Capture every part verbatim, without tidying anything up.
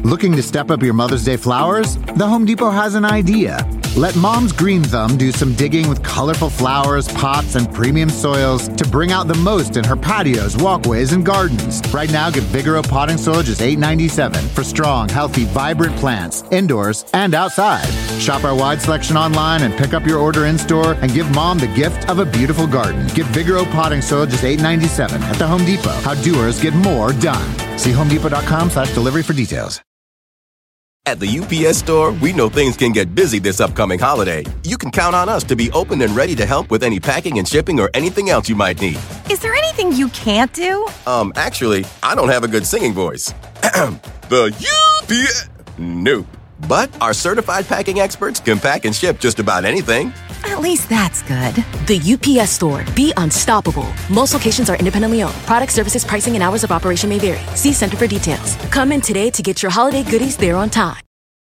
Looking to step up your Mother's Day flowers? The Home Depot has an idea. Let Mom's Green Thumb do some digging with colorful flowers, pots, and premium soils to bring out the most in her patios, walkways, and gardens. Right now, get Vigoro potting soil just eight dollars and ninety-seven cents for strong, healthy, vibrant plants, indoors and outside. Shop our wide selection online and pick up your order in-store and give Mom the gift of a beautiful garden. Get Vigoro potting soil just eight dollars and ninety-seven cents at the Home Depot. How doers get more done. See homedepot.com slash delivery for details. At the U P S Store, we know things can get busy this upcoming holiday. You can count on us to be open and ready to help with any packing and shipping or anything else you might need. Is there anything you can't do? Um, actually, I don't have a good singing voice. The U P S... Nope. But our certified packing experts can pack and ship just about anything. At least that's good. The U P S Store. Be unstoppable. Most locations are independently owned. Product, services, pricing, and hours of operation may vary. See Center for details. Come in today to get your holiday goodies there on time.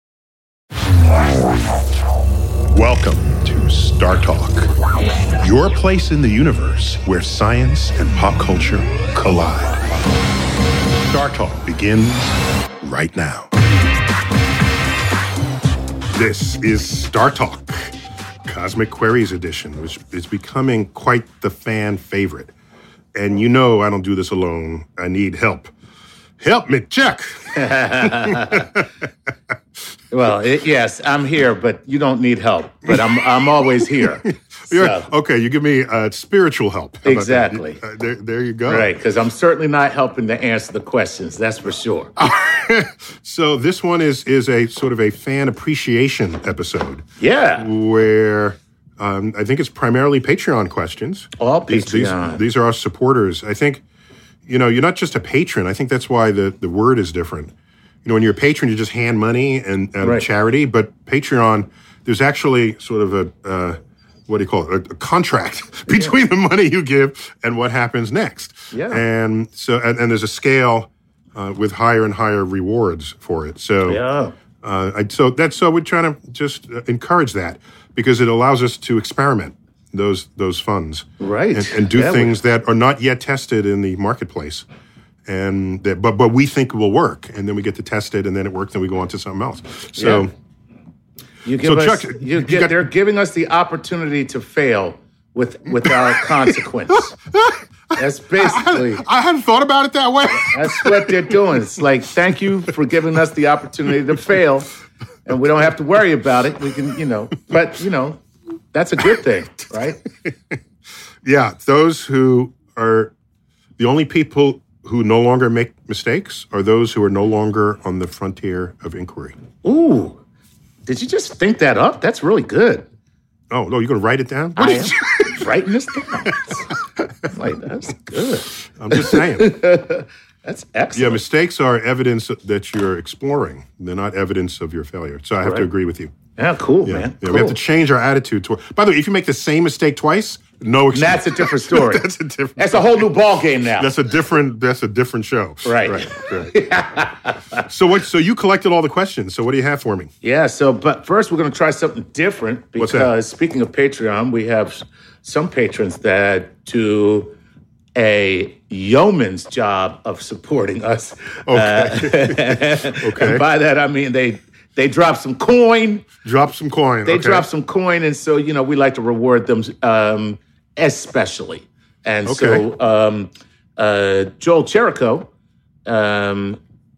Welcome to Star Talk, your place in the universe where science and pop culture collide. Star Talk begins right now. This is Star Talk, Cosmic Queries edition, which is becoming quite the fan favorite. And you know I don't do this alone. I need help. Help me, Chuck. Well, it, yes, I'm here, but you don't need help. But I'm I'm always here. So. Okay, you give me uh, spiritual help. How exactly. Uh, there, there you go. Right, because I'm certainly not helping to answer the questions. That's for sure. So this one is is a sort of a fan appreciation episode. Yeah. Where um, I think it's primarily Patreon questions. All These, Patreon. These, these are our supporters. I think, you know, you're not just a patron. I think that's why the, the word is different. You know, when you're a patron, you just hand money and, and right. charity. But Patreon, there's actually sort of a, uh, what do you call it, a, a contract between yeah. the money you give and what happens next. Yeah. And so, and, and there's a scale uh, with higher and higher rewards for it. So, yeah. uh, I, so that's so we're trying to just encourage that because it allows us to experiment those those funds, right, and, and do yeah, things we... that are not yet tested in the marketplace. And that, but but we think will work, and then we get to test it, and then it works, and we go on to something else. So, yeah. you give so us, Chuck, you you get, got, they're giving us the opportunity to fail with without consequence. That's basically. I, I hadn't thought about it that way. That's what they're doing. It's like, thank you for giving us the opportunity to fail, and we don't have to worry about it. We can, you know, but you know, that's a good thing, right? Yeah, those who are the only people who no longer make mistakes are those who are no longer on the frontier of inquiry. Ooh, did you just think that up? That's really good. Oh, no, you're going to write it down? What I am you... writing this down. Like, that's good. I'm just saying. That's excellent. Yeah, mistakes are evidence that you're exploring. They're not evidence of your failure. So I have right. to agree with you. Yeah, cool, yeah. man. Yeah, cool. We have to change our attitude toward. By the way, if you make the same mistake twice, no excuse. That's a different story. That's a different. That's a whole new ball game now. That's a different. That's a different show. Right. Right. right. So what? So you collected all the questions. So what do you have for me? Yeah. So, but first we're going to try something different because What's that? Speaking of Patreon, we have some patrons that do a yeoman's job of supporting us. Okay. Uh, okay. And by that I mean they. They drop some coin. Drop some coin. They okay. drop some coin, and so, you know, we like to reward them um, especially. And okay. so um, uh, Joel Cherico um,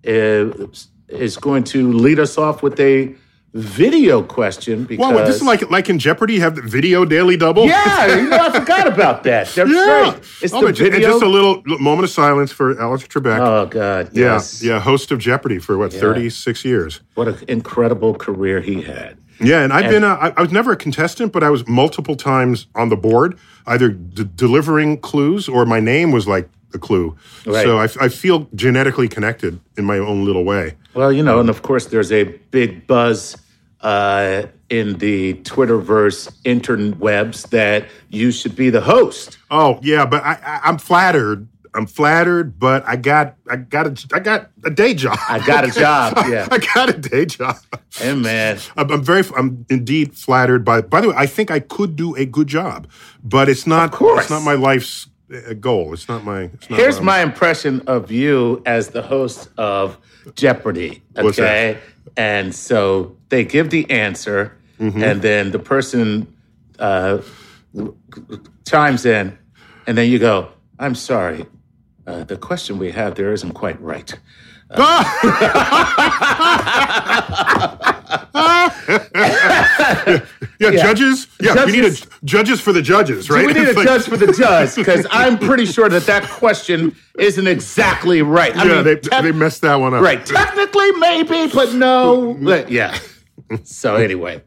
is, is going to lead us off with a video question. Because wow, this is like like in Jeopardy, you have the video daily double? Yeah, you know, I forgot about that. That's yeah. right. It's oh, the but video. And just a little moment of silence for Alex Trebek. Oh, God, yes. Yeah, yeah, host of Jeopardy for, what, yeah. thirty-six years. What an incredible career he had. Yeah, and I've and, been, a, I, I was never a contestant, but I was multiple times on the board, either d- delivering clues or my name was like a clue. Right. So I, I feel genetically connected in my own little way. Well, you know, and of course there's a big buzz uh, in the Twitterverse interwebs that you should be the host. Oh, yeah, but I, I, I'm flattered. I'm flattered, but I got I got a I got a day job. I got a job. Yeah, I got a day job. Hey, man, I'm, I'm very I'm indeed flattered by. By the way, I think I could do a good job, but it's not. Of course. It's not my life's a goal. It's not my. It's not Here's what I'm- my impression of you as the host of Jeopardy. Okay, What's that? and so they give the answer, Mm-hmm. and then the person uh, chimes in, and then you go, "I'm sorry, uh, the question we have there isn't quite right." Yeah, Yeah. judges. Yeah, we need a, Judges- judges for the judges, right? We need a It's like- judge for the judge because I'm pretty sure that that question isn't exactly right. I Yeah, mean, they tec- they messed that one up. right. Technically, maybe, but no. But yeah. So anyway,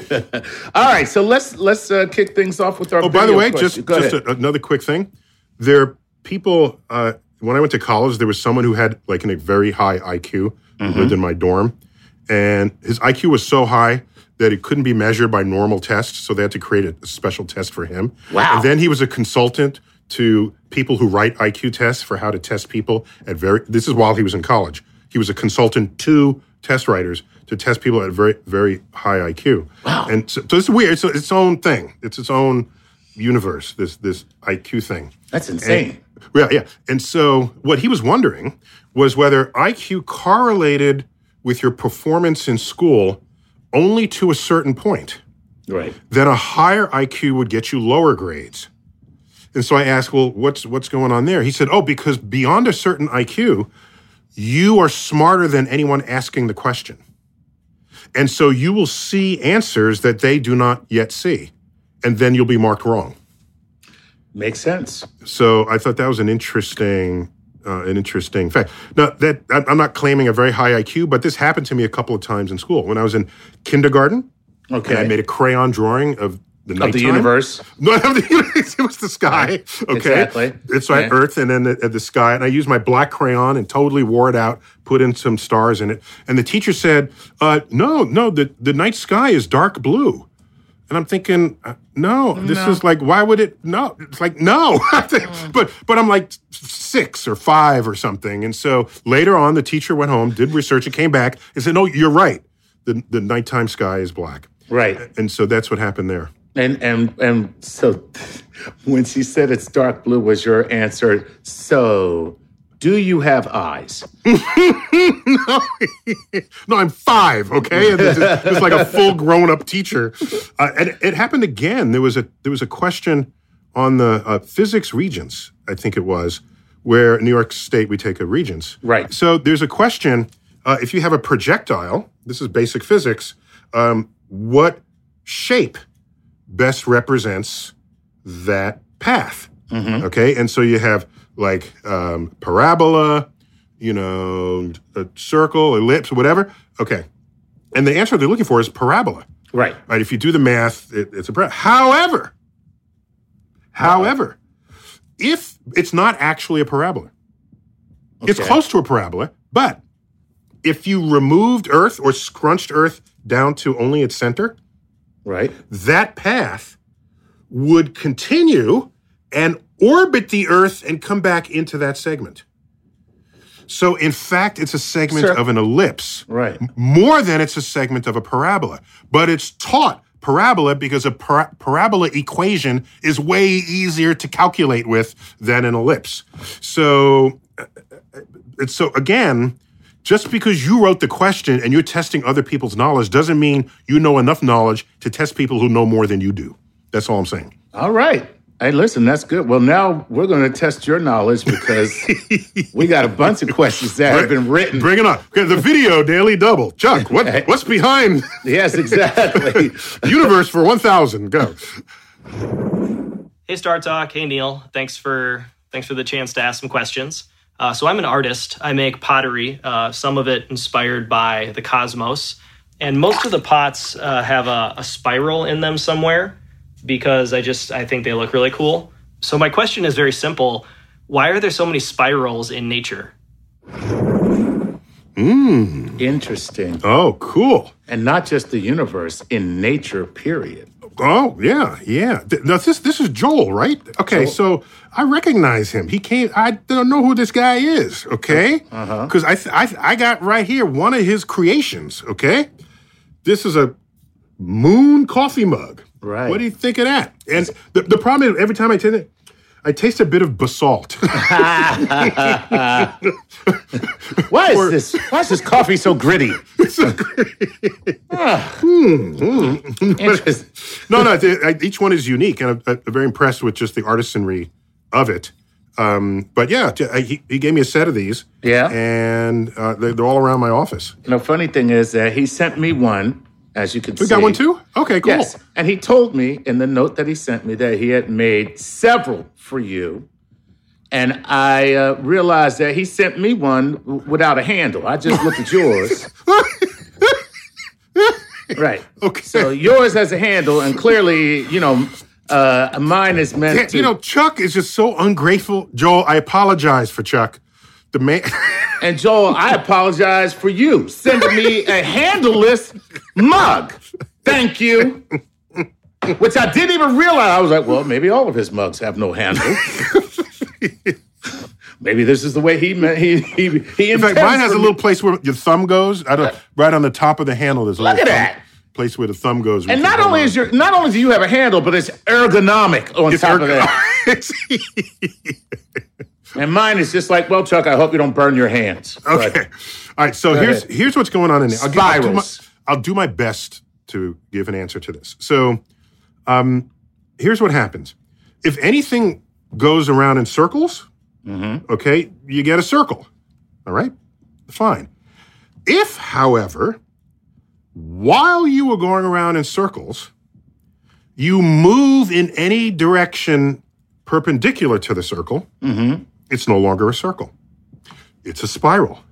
all right. So let's let's uh, kick things off with our. Oh, by the video way, question. just Go just ahead. a, another quick thing. There are people. Uh, when I went to college, there was someone who had like an, a very high I Q who Mm-hmm. lived in my dorm, and his I Q was so high that it couldn't be measured by normal tests. So they had to create a, a special test for him. Wow. And then he was a consultant to people who write I Q tests for how to test people at very. This is while he was in college. He was a consultant to test writers to test people at very, very high I Q. Wow. And so, so it's weird. It's its own thing. It's its own universe, this this I Q thing. That's insane. And, yeah, yeah. And so what he was wondering was whether I Q correlated with your performance in school only to a certain point. Right. Then a higher I Q would get you lower grades. And so I asked, well, what's what's going on there? He said, oh, because beyond a certain I Q, you are smarter than anyone asking the question. And so you will see answers that they do not yet see. And then you'll be marked wrong. Makes sense. So I thought that was an interesting, uh, an interesting fact. Now that I- I'm not claiming a very high I Q, but this happened to me a couple of times in school. When I was in kindergarten, Okay. and I made a crayon drawing of the Of nighttime. the universe. No, of the universe. It was the sky. Okay, Exactly. It's like Yeah. Earth, and then the, the sky. And I used my black crayon and totally wore it out. Put in some stars in it. And the teacher said, uh, "No, no, the the night sky is dark blue." And I'm thinking, uh, no, this is like, why would it? No, it's like, no. but but I'm like six or five or something. And so later on, the teacher went home, did research, and came back and said, no, you're right. The the nighttime sky is black. Right. And so that's what happened there. And and and so when she said it's dark blue was your answer. So do you have eyes? No, I'm five, okay? And it's, it's like a full grown-up teacher. Uh, and it happened again. There was a there was a question on the uh, physics regents, I think it was, where in New York State we take a regents. Right. So there's a question, uh, if you have a projectile, this is basic physics, um, what shape best represents that path? Okay? And so you have like um, parabola, you know, a circle, ellipse, whatever. Okay. And the answer they're looking for is parabola. Right. Right? If you do the math, it, it's a parabola. However, however, if it's not actually a parabola, it's Okay. close to a parabola, but if you removed Earth or scrunched Earth down to only its center, Right. that path would continue and orbit the Earth and come back into that segment. So, in fact, it's a segment Sir. of an ellipse Right. more than it's a segment of a parabola. But it's taught parabola because a para- parabola equation is way easier to calculate with than an ellipse. So, uh, it's so again, just because you wrote the question and you're testing other people's knowledge doesn't mean you know enough knowledge to test people who know more than you do. That's all I'm saying. All right. Hey, listen, that's good. Well, now we're going to test your knowledge because we got a bunch of questions that have been written. Bring it on. Okay, the video daily double. Chuck, what, what's behind Yes, exactly. Universe for one thousand? Go. Hey, Star Talk. Hey, Neil. Thanks for thanks for the chance to ask some questions. Uh, so I'm an artist. I make pottery, uh, some of it inspired by the cosmos. And most of the pots uh, have a, a spiral in them somewhere because I just I think they look really cool. So my question is very simple. Why are there so many spirals in nature? Interesting. Oh, cool. And not just the universe, in nature, period. Oh, yeah, yeah. Th- Now, this this is Joel, right? Okay, so I recognize him. He came, I don't know who this guy is, okay? Uh-huh. Because I, th- I, th- I got right here one of his creations, okay? This is a moon coffee mug. Right. What do you think of that? And the, the problem is, every time I take it, I taste a bit of basalt. Why is or, this? Why is this coffee so gritty? So gritty. ah. mm, mm. no, no. They, each one is unique, and I'm, I'm very impressed with just the artisanry of it. Um, but yeah, he, he gave me a set of these. Yeah, and uh, they're, they're all around my office. And the funny thing is that he sent me one. As you can see. We got one too? Okay, cool. Yes. And he told me in the note that he sent me that he had made several for you. And I uh, realized that he sent me one w- without a handle. I just looked at yours. Right. Okay. So yours has a handle, and clearly, you know, uh, mine is meant yeah, to... You know, Chuck is just so ungrateful. Joel, I apologize for Chuck. The man... And Joel, I apologize for you sending me a handleless mug. Thank you. Which I didn't even realize. I was like, well, maybe all of his mugs have no handle. Maybe this is the way he meant. He he he. In fact, mine has a little place where your thumb goes. I don't. Right on the top of the handle, there's a Look little at thumb, that place where the thumb goes. And not only is your not only do you have a handle, but it's ergonomic on it's top ergon- of that. And mine is just like, well, Chuck, I hope you don't burn your hands. Okay. But, all right. So here's ahead. here's what's going on in there. I'll, give, I'll, do my, Spirals. I'll do my best to give an answer to this. So um, here's what happens. If anything goes around in circles, mm-hmm. okay, you get a circle. All right? Fine. If, however, while you were going around in circles, you move in any direction perpendicular to the circle, mm-hmm. it's no longer a circle. It's a spiral.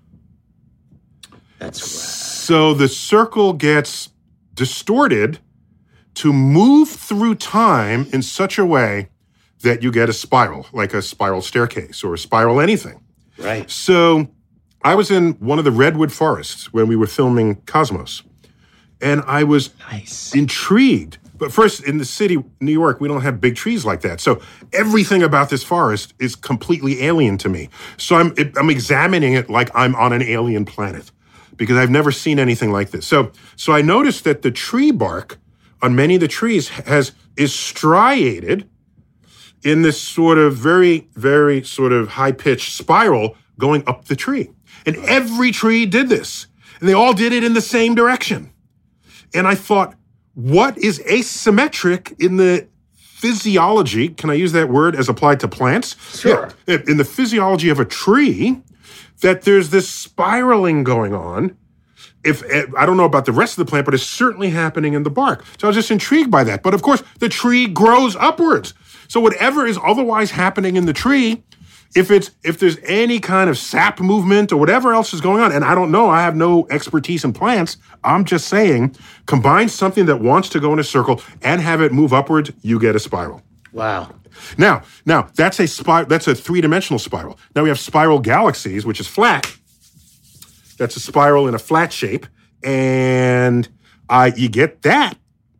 That's right. So the circle gets distorted to move through time in such a way that you get a spiral, like a spiral staircase or a spiral anything. Right. So I was in one of the redwood forests when we were filming Cosmos, and I was nice. intrigued. But first, in the city, New York, we don't have big trees like that. So everything about this forest is completely alien to me. So I'm I'm examining it like I'm on an alien planet because I've never seen anything like this. So so I noticed that the tree bark on many of the trees has is striated in this sort of very, very sort of high-pitched spiral going up the tree. And every tree did this. And they all did it in the same direction. And I thought, what is asymmetric in the physiology, can I use that word as applied to plants? Sure. Yeah, in the physiology of a tree, that there's this spiraling going on. If I don't know about the rest of the plant, but it's certainly happening in the bark. So I was just intrigued by that. But of course, the tree grows upwards. So whatever is otherwise happening in the tree, if it's if there's any kind of sap movement or whatever else is going on, and I don't know, I have no expertise in plants, I'm just saying, combine something that wants to go in a circle and have it move upwards, you get a spiral. Wow. Now, now that's a spir- that's a three-dimensional spiral. Now we have spiral galaxies, which is flat. That's a spiral in a flat shape, and uh, you get that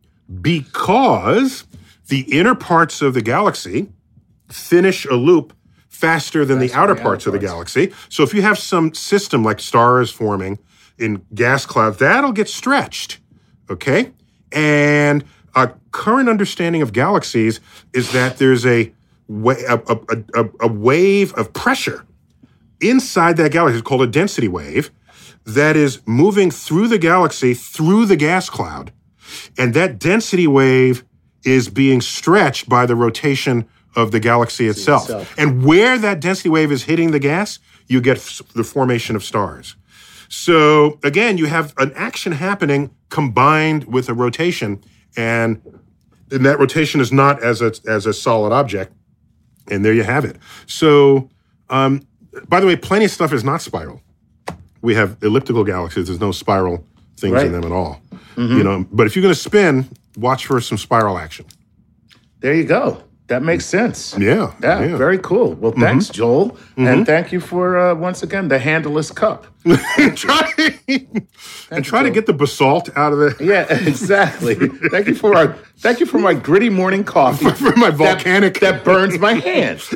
because the inner parts of the galaxy finish a loop faster than the outer parts of the galaxy. So if you have some system like stars forming in gas clouds, that'll get stretched, okay? And a current understanding of galaxies is that there's a, wa- a, a, a, a wave of pressure inside that galaxy. It's called a density wave that is moving through the galaxy, through the gas cloud. And that density wave is being stretched by the rotation of the galaxy itself. itself. And where that density wave is hitting the gas, you get f- the formation of stars. So again, you have an action happening combined with a rotation, and, and that rotation is not as a, as a solid object. And there you have it. So, um, by the way, plenty of stuff is not spiral. We have elliptical galaxies. There's no spiral things right. in them at all. Mm-hmm. You know, but if you're going to spin, watch for some spiral action. There you go. That makes sense. Yeah. Yeah, yeah. very cool. Well, Mm-hmm. thanks, Joel. Mm-hmm. And thank you for, uh, once again, the handleless cup. try and try to get the basalt out of it. Yeah, exactly. thank you for our thank you for my gritty morning coffee. For my volcanic. That, that burns my hands.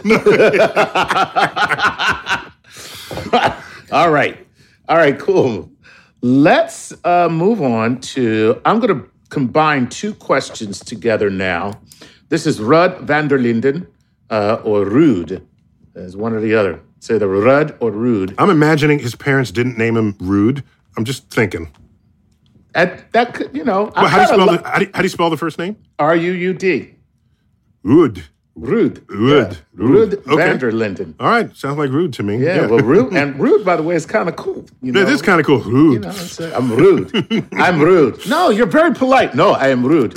All right. All right, cool. Let's uh, move on to, I'm going to combine two questions together now. This is Rud van der Linden uh, or Rude. There's one or the other. Say the Rud or Rude. I'm imagining his parents didn't name him Rude. I'm just thinking. At, that could, you know. Well, how, do you spell lo- the, how, do you, how do you spell the first name? R U U D. Rude. Rude. Rude. Yeah. Rude, Rude okay. van der Linden. All right. Sounds like Rude to me. Yeah, yeah. well, Rude. And Rude, by the way, is kind of cool. You know? It is kind of cool. Rude. You know, it's, uh, I'm rude. I'm rude. No, you're very polite. No, I am rude.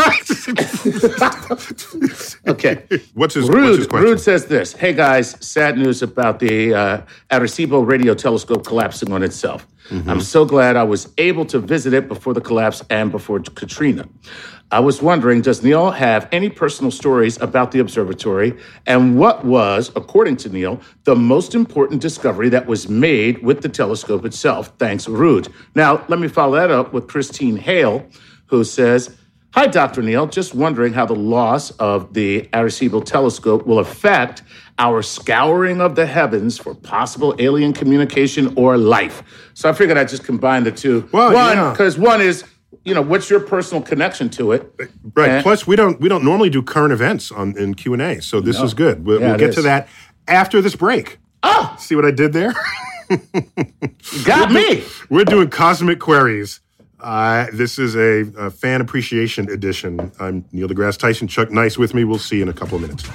Okay. What's his, Rude, what's his question? Rude says this. Hey, guys, sad news about the uh, Arecibo radio telescope collapsing on itself. Mm-hmm. I'm so glad I was able to visit it before the collapse and before Katrina. I was wondering, does Neil have any personal stories about the observatory? And what was, according to Neil, the most important discovery that was made with the telescope itself? Thanks, Rude. Now, let me follow that up with Christine Hale, who says, hi, Doctor Neil. Just wondering how the loss of the Arecibo telescope will affect our scouring of the heavens for possible alien communication or life. So I figured I'd just combine the two. Well, one, because yeah. one is, you know, what's your personal connection to it? Right. And, Plus, we don't we don't normally do current events on in Q and A, so this no. is good. We'll, yeah, we'll get is. to that after this break. Oh! See what I did there? You got we're me! Do, we're doing Cosmic Queries. Uh, this is a, a fan appreciation edition. I'm Neil deGrasse Tyson. Chuck Nice with me. We'll see you in a couple of minutes.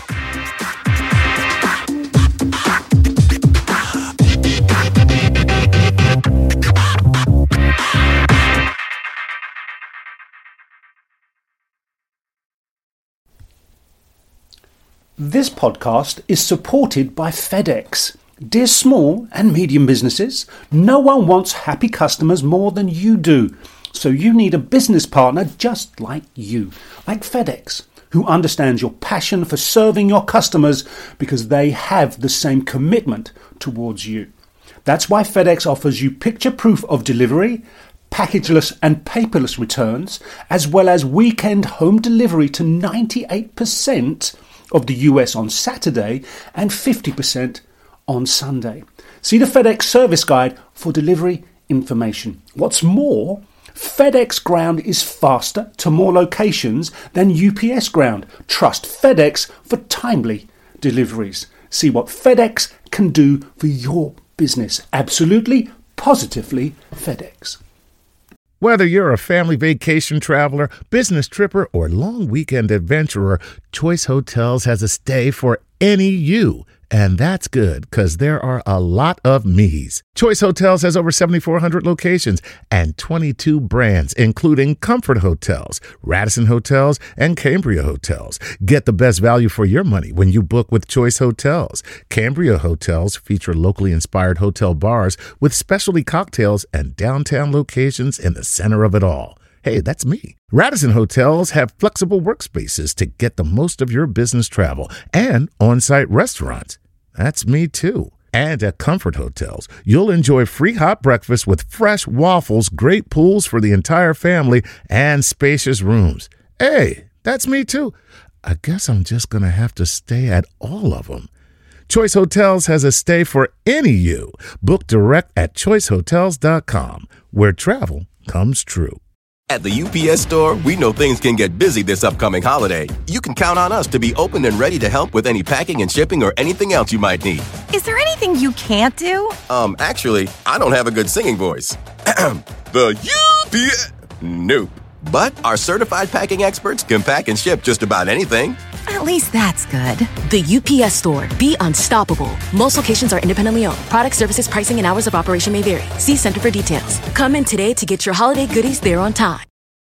This podcast is supported by FedEx. Dear small and medium businesses, no one wants happy customers more than you do. So you need a business partner just like you, like FedEx, who understands your passion for serving your customers because they have the same commitment towards you. That's why FedEx offers you picture proof of delivery, packageless and paperless returns, as well as weekend home delivery to ninety-eight percent of the U S on Saturday and fifty percent on Sunday. See the FedEx service guide for delivery information. What's more, FedEx Ground is faster to more locations than U P S Ground. Trust FedEx for timely deliveries. See what FedEx can do for your business. Absolutely, positively FedEx. Whether you're a family vacation traveler, business tripper, or long weekend adventurer, Choice Hotels has a stay for any you. And that's good, because there are a lot of me's. Choice Hotels has over seventy-four hundred locations and twenty-two brands, including Comfort Hotels, Radisson Hotels, and Cambria Hotels. Get the best value for your money when you book with Choice Hotels. Cambria Hotels feature locally inspired hotel bars with specialty cocktails and downtown locations in the center of it all. Hey, that's me. Radisson Hotels have flexible workspaces to get the most of your business travel and on-site restaurants. That's me too. And at Comfort Hotels, you'll enjoy free hot breakfast with fresh waffles, great pools for the entire family, and spacious rooms. Hey, that's me too. I guess I'm just going to have to stay at all of them. Choice Hotels has a stay for any you. Book direct at choice hotels dot com, where travel comes true. At the U P S Store, we know things can get busy this upcoming holiday. You can count on us to be open and ready to help with any packing and shipping or anything else you might need. Is there anything you can't do? Um, actually, I don't have a good singing voice. The U P S... Nope. But our certified packing experts can pack and ship just about anything. At least that's good. The U P S Store. Be unstoppable. Most locations are independently owned. Product, services, pricing, and hours of operation may vary. See Center for details. Come in today to get your holiday goodies there on time.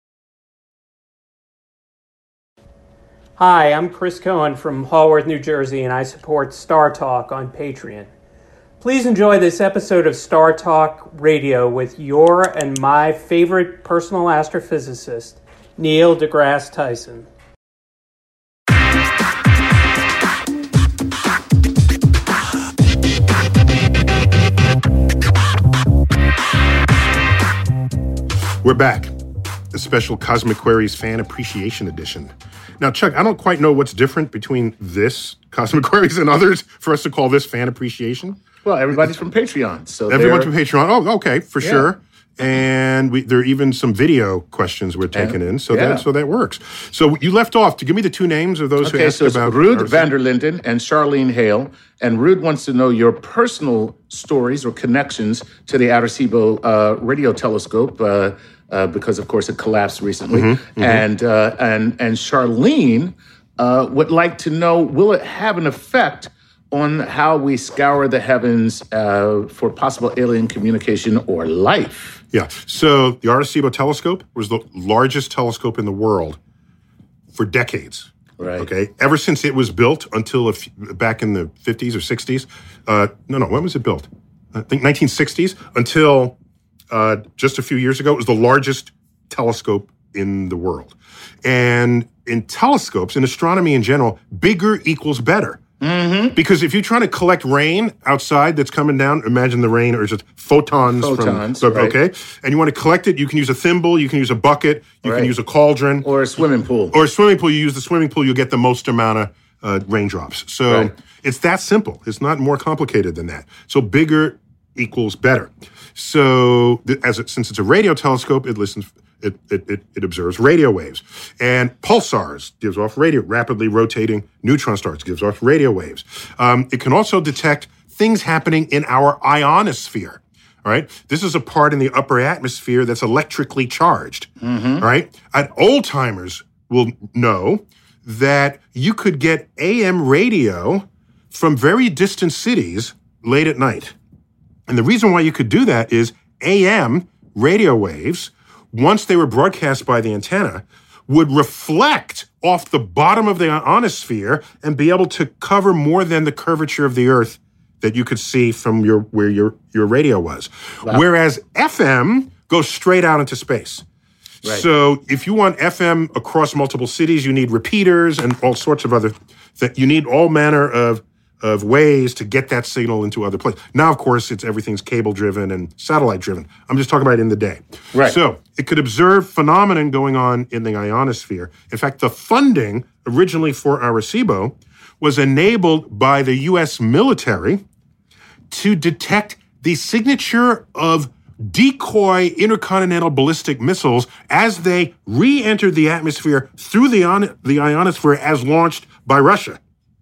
Hi, I'm Chris Cohen from Haworth, New Jersey, and I support Star Talk on Patreon. Please enjoy this episode of Star Talk Radio with your and my favorite personal astrophysicist, Neil deGrasse Tyson. We're back. A special Cosmic Queries Fan Appreciation Edition. Now, Chuck, I don't quite know what's different between this Cosmic Queries and others for us to call this Fan Appreciation. Well, everybody's from Patreon. So Everyone's from Patreon. Oh, okay, for yeah. sure. And we, there are even some video questions we're taking Yeah. in, so Yeah. that so that works. So you left off to give me the two names of those who Okay, asked so it's about Ruud Arecibo. van der Linden and Charlene Hale. And Ruud wants to know your personal stories or connections to the Arecibo uh, radio telescope, uh, uh, because of course it collapsed recently. Mm-hmm, mm-hmm. And uh, and and Charlene uh, would like to know: will it have an effect on how we scour the heavens uh, for possible alien communication or life? Yeah. So the Arecibo telescope was the largest telescope in the world for decades. Right. Okay. Ever since it was built until a few, back in the fifties or sixties. Uh, no, no. When was it built? I think nineteen sixties until uh, just a few years ago. It was the largest telescope in the world. And in telescopes, in astronomy in general, bigger equals better. Mm-hmm. Because if you're trying to collect rain outside that's coming down, imagine the rain or just photons, Photons, from, right. okay? And you want to collect it, you can use a thimble, you can use a bucket, you Right. can use a cauldron. Or a swimming pool. Or a swimming pool, you use the swimming pool, you get the most amount of uh, raindrops. So Right. it's that simple. It's not more complicated than that. So bigger equals better. So th- as it, since it's a radio telescope, it listens, it, it, it, it observes radio waves. And pulsars gives off radio, rapidly rotating neutron stars gives off radio waves. Um, it can also detect things happening in our ionosphere. All right. This is a part in the upper atmosphere that's electrically charged. All right. And old timers will know that you could get A M radio from very distant cities late at night. And the reason why you could do that is A M radio waves, once they were broadcast by the antenna, would reflect off the bottom of the ionosphere and be able to cover more than the curvature of the Earth that you could see from your where your, your radio was. Wow. Whereas F M goes straight out into space. Right. So if you want F M across multiple cities, you need repeaters and all sorts of other things. You need all manner of of ways to get that signal into other places. Now, of course, it's everything's cable-driven and satellite-driven. I'm just talking about in the day. Right. So it could observe phenomenon going on in the ionosphere. In fact, the funding originally for Arecibo was enabled by the U S military to detect the signature of decoy intercontinental ballistic missiles as they re-entered the atmosphere through the, ion- the ionosphere as launched by Russia.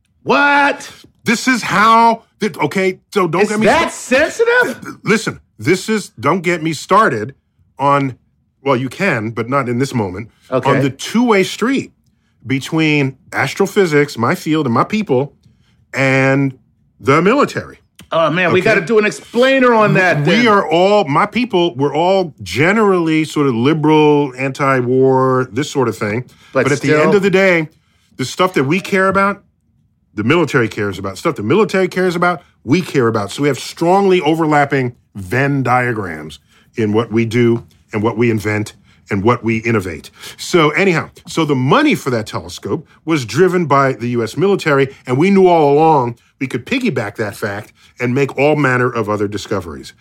What? This is how, okay, so don't Is get me that sensitive? Listen, this is, don't get me started on, well, you can, but not in this moment, Okay. on the two-way street between astrophysics, my field and my people, and the military. Oh, man, we Okay. got to do an explainer on that. We then. are all, my people, we're all generally sort of liberal, anti-war, this sort of thing. But But, at still- the end of the day, the stuff that we care about, the military cares about. Stuff the military cares about, we care about. So we have strongly overlapping Venn diagrams in what we do and what we invent and what we innovate. So anyhow, so the money for that telescope was driven by the U S military, and we knew all along we could piggyback that fact and make all manner of other discoveries.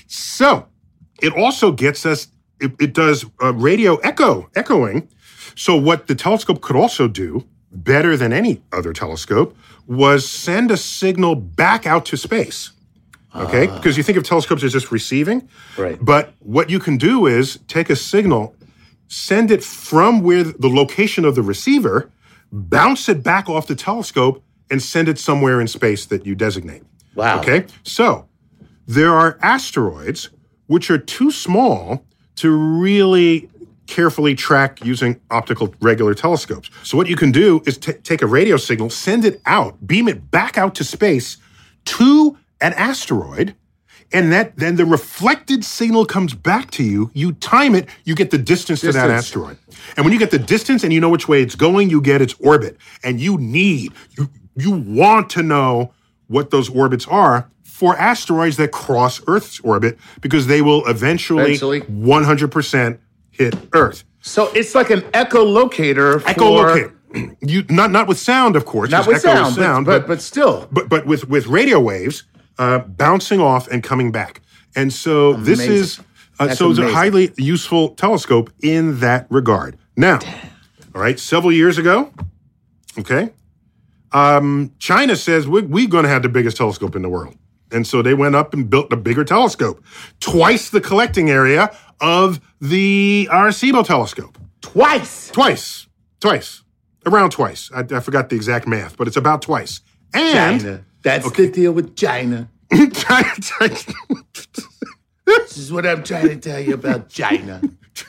So it also gets us, it, it does uh, radio echo, echoing. So what the telescope could also do, better than any other telescope, was send a signal back out to space. Okay? Because you think of telescopes as just receiving. Right. But what you can do is take a signal, send it from where the location of the receiver, bounce it back off the telescope, and send it somewhere in space that you designate. Wow. Okay? So there are asteroids which are too small to really carefully track using optical regular telescopes. So what you can do is t- take a radio signal, send it out, beam it back out to space to an asteroid, and that then the reflected signal comes back to you. You time it, you get the distance, to that Distance. asteroid. And when you get the distance and you know which way it's going, you get its orbit. And you need, you, you want to know what those orbits are for asteroids that cross Earth's orbit, because they will eventually, Eventually. one hundred percent hit Earth. So it's like an echolocator. For, Echolocate. You not not with sound, of course. Not just with echo sound, but, but, but still. but but with with radio waves uh, bouncing off and coming back. And so this Amazing. is uh, That's so it's a amazing. highly useful telescope in that regard. Now, all right, several years ago, okay, um, China says we're, we're going to have the biggest telescope in the world. And so they went up and built a bigger telescope, twice the collecting area of the Arecibo telescope. Twice? Twice. Twice. Around twice. I, I forgot the exact math, but it's about twice. And China. That's okay. the deal with China. China, China. This is what I'm trying to tell you about China.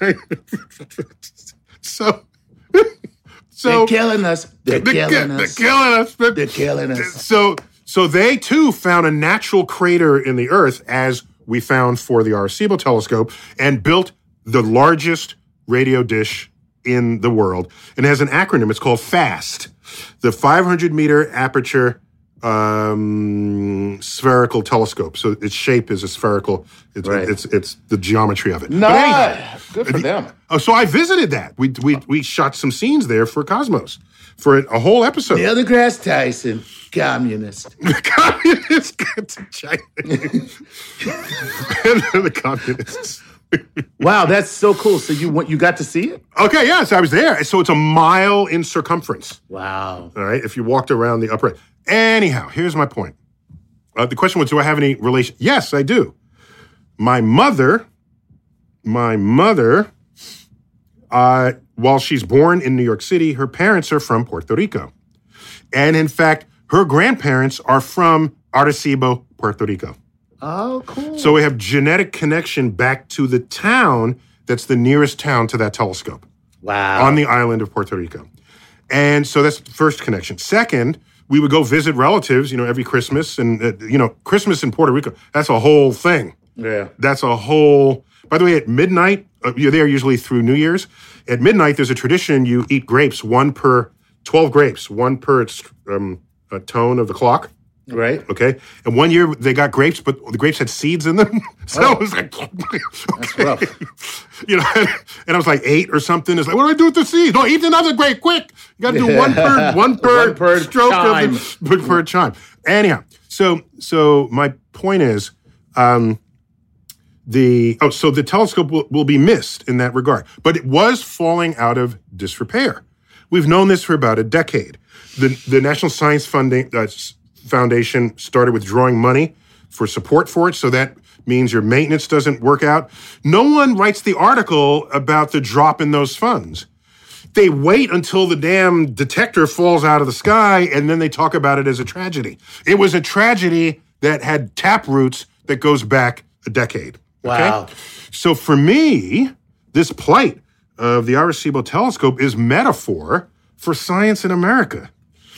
so, so they're killing us. They're, they're killing ki- us. They're killing us. But, they're killing us. So, so they too found a natural crater in the Earth, as we found for the Arecibo telescope, and built the largest radio dish in the world. And it has an acronym. It's called FAST, the five hundred meter aperture um, spherical telescope. So its shape is a spherical. It's right. it's it's the geometry of it. No, anyhow, good for them. Oh, so I visited that. We we we shot some scenes there for Cosmos for a, a whole episode. Neil deGrasse Tyson, communist. Communist to China. The communists. Wow, that's so cool. So you went, you got to see it? Okay, yes, I was there. So it's a mile in circumference. Wow. All right, if you walked around the upper. Anyhow, here's my point. Uh, the question was, do I have any relation? Yes, I do. My mother, my mother, uh, while she's born in New York City, her parents are from Puerto Rico. And in fact, her grandparents are from Arecibo, Puerto Rico. Oh, cool. So we have genetic connection back to the town that's the nearest town to that telescope. Wow. On the island of Puerto Rico. And so that's the first connection. Second, we would go visit relatives, you know, every Christmas. And, uh, you know, Christmas in Puerto Rico, that's a whole thing. Yeah. That's a whole... By the way, at midnight, uh, you're there usually through New Year's. At midnight, there's a tradition you eat grapes, one per... twelve grapes, one per um, uh, tone of the clock. Right. Okay. And one year they got grapes, but the grapes had seeds in them. So oh. it was like, okay. That's rough. You know, and I was like eight or something. It's like, what do I do with the seeds? No, eat another grape, quick. You got to do one per, one per, one per stroke chime. of the, per chime. Anyhow, so, so my point is, um, the, oh, so the telescope will, will be missed in that regard, but it was falling out of disrepair. We've known this for about a decade. The, the National Science Funding, uh, Foundation started withdrawing money for support for it, so that means your maintenance doesn't work out. No one writes the article about the drop in those funds. They wait until the damn detector falls out of the sky, and then they talk about it as a tragedy. It was a tragedy that had tap roots that goes back a decade. Okay? Wow. So for me, this plight of the Arecibo telescope is metaphor for science in America.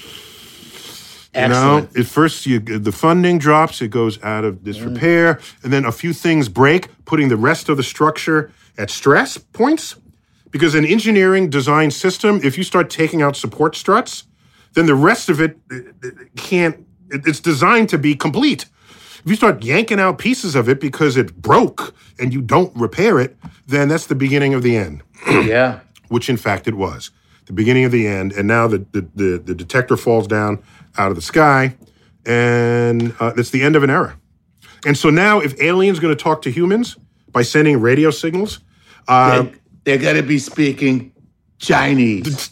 Excellent. You know, at first you, the funding drops, it goes out of disrepair, mm. and then a few things break, putting the rest of the structure at stress points. Because an engineering design system, if you start taking out support struts, then the rest of it, it, it can't, it, it's designed to be complete. If you start yanking out pieces of it because it broke and you don't repair it, then that's the beginning of the end. Yeah. Which in fact it was. The beginning of the end, and now the, the, the, the detector falls down out of the sky, and uh, it's the end of an era. And so now if aliens are going to talk to humans by sending radio signals... Uh, they're, they're going to be speaking Chinese.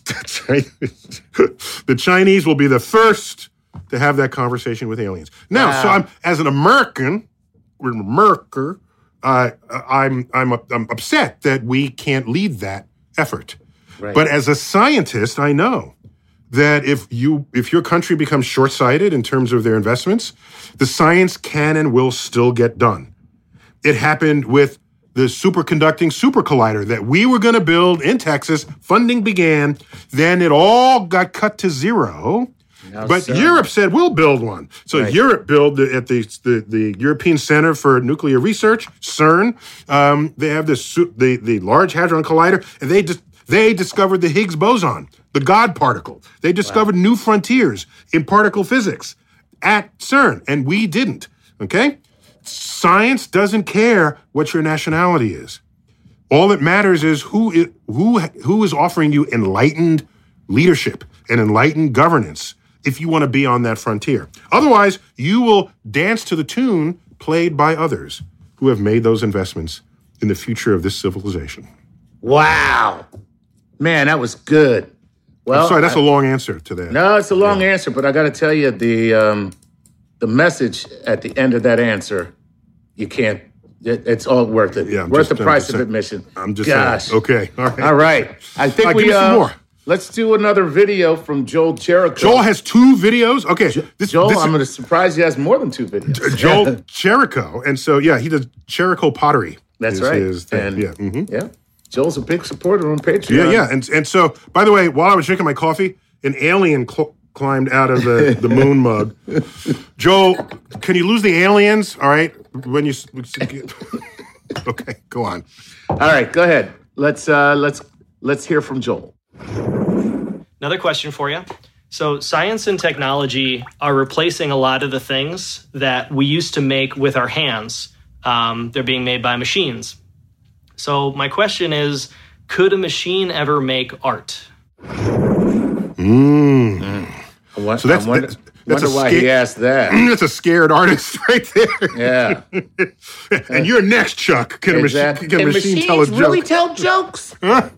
The Chinese will be the first to have that conversation with aliens. Now, wow. so I'm as an American, we're an American, uh, I'm, I'm, I'm upset that we can't lead that effort. Right. But as a scientist, I know that if you if your country becomes short-sighted in terms of their investments, the science can and will still get done. It happened with the superconducting super collider that we were going to build in Texas. Funding began. Then it all got cut to zero. Now, but sir. Europe said, we'll build one. So right. Europe built the, at the, the the European Center for Nuclear Research, CERN. Um, they have this the the Large Hadron Collider, and they just They discovered the Higgs boson, the God particle. They discovered wow. new frontiers in particle physics at CERN, and we didn't, okay? Science doesn't care what your nationality is. All that matters is who is, who, who is offering you enlightened leadership and enlightened governance if you want to be on that frontier. Otherwise, you will dance to the tune played by others who have made those investments in the future of this civilization. Wow. Man, that was good. Well, I'm sorry, that's I, a long answer to that. No, it's a long yeah. answer, but I got to tell you, the um, the message at the end of that answer, you can't. It, it's all worth it. Yeah, I'm worth just, the I'm price just of saying, admission. I'm just Gosh. saying. Okay. All right. All right. I think All right, we give me some uh, more. Let's do another video from Joel Jericho. Joel has two videos. Okay. This, Joel, this I'm going to surprise you. Has more than two videos. Joel Jericho, and so yeah, he does Jericho pottery. That's is right. his thing. And yeah. Mhm. yeah, Joel's a big supporter on Patreon. Yeah, yeah, and and so by the way, while I was drinking my coffee, an alien cl- climbed out of the, the moon mug. Joel, can you lose the aliens? All right, when you okay, go on. All right, go ahead. Let's uh, let's let's hear from Joel. Another question for you. So science and technology are replacing a lot of the things that we used to make with our hands. Um, they're being made by machines. So my question is, could a machine ever make art? Mm. Mm. What, So that's I wonder, that's, that's wonder a why sca- he asked that. That's a scared artist right there. Yeah. And you're next, Chuck. Can Exactly. a machine, can a Can machine tell a machines really joke? tell jokes?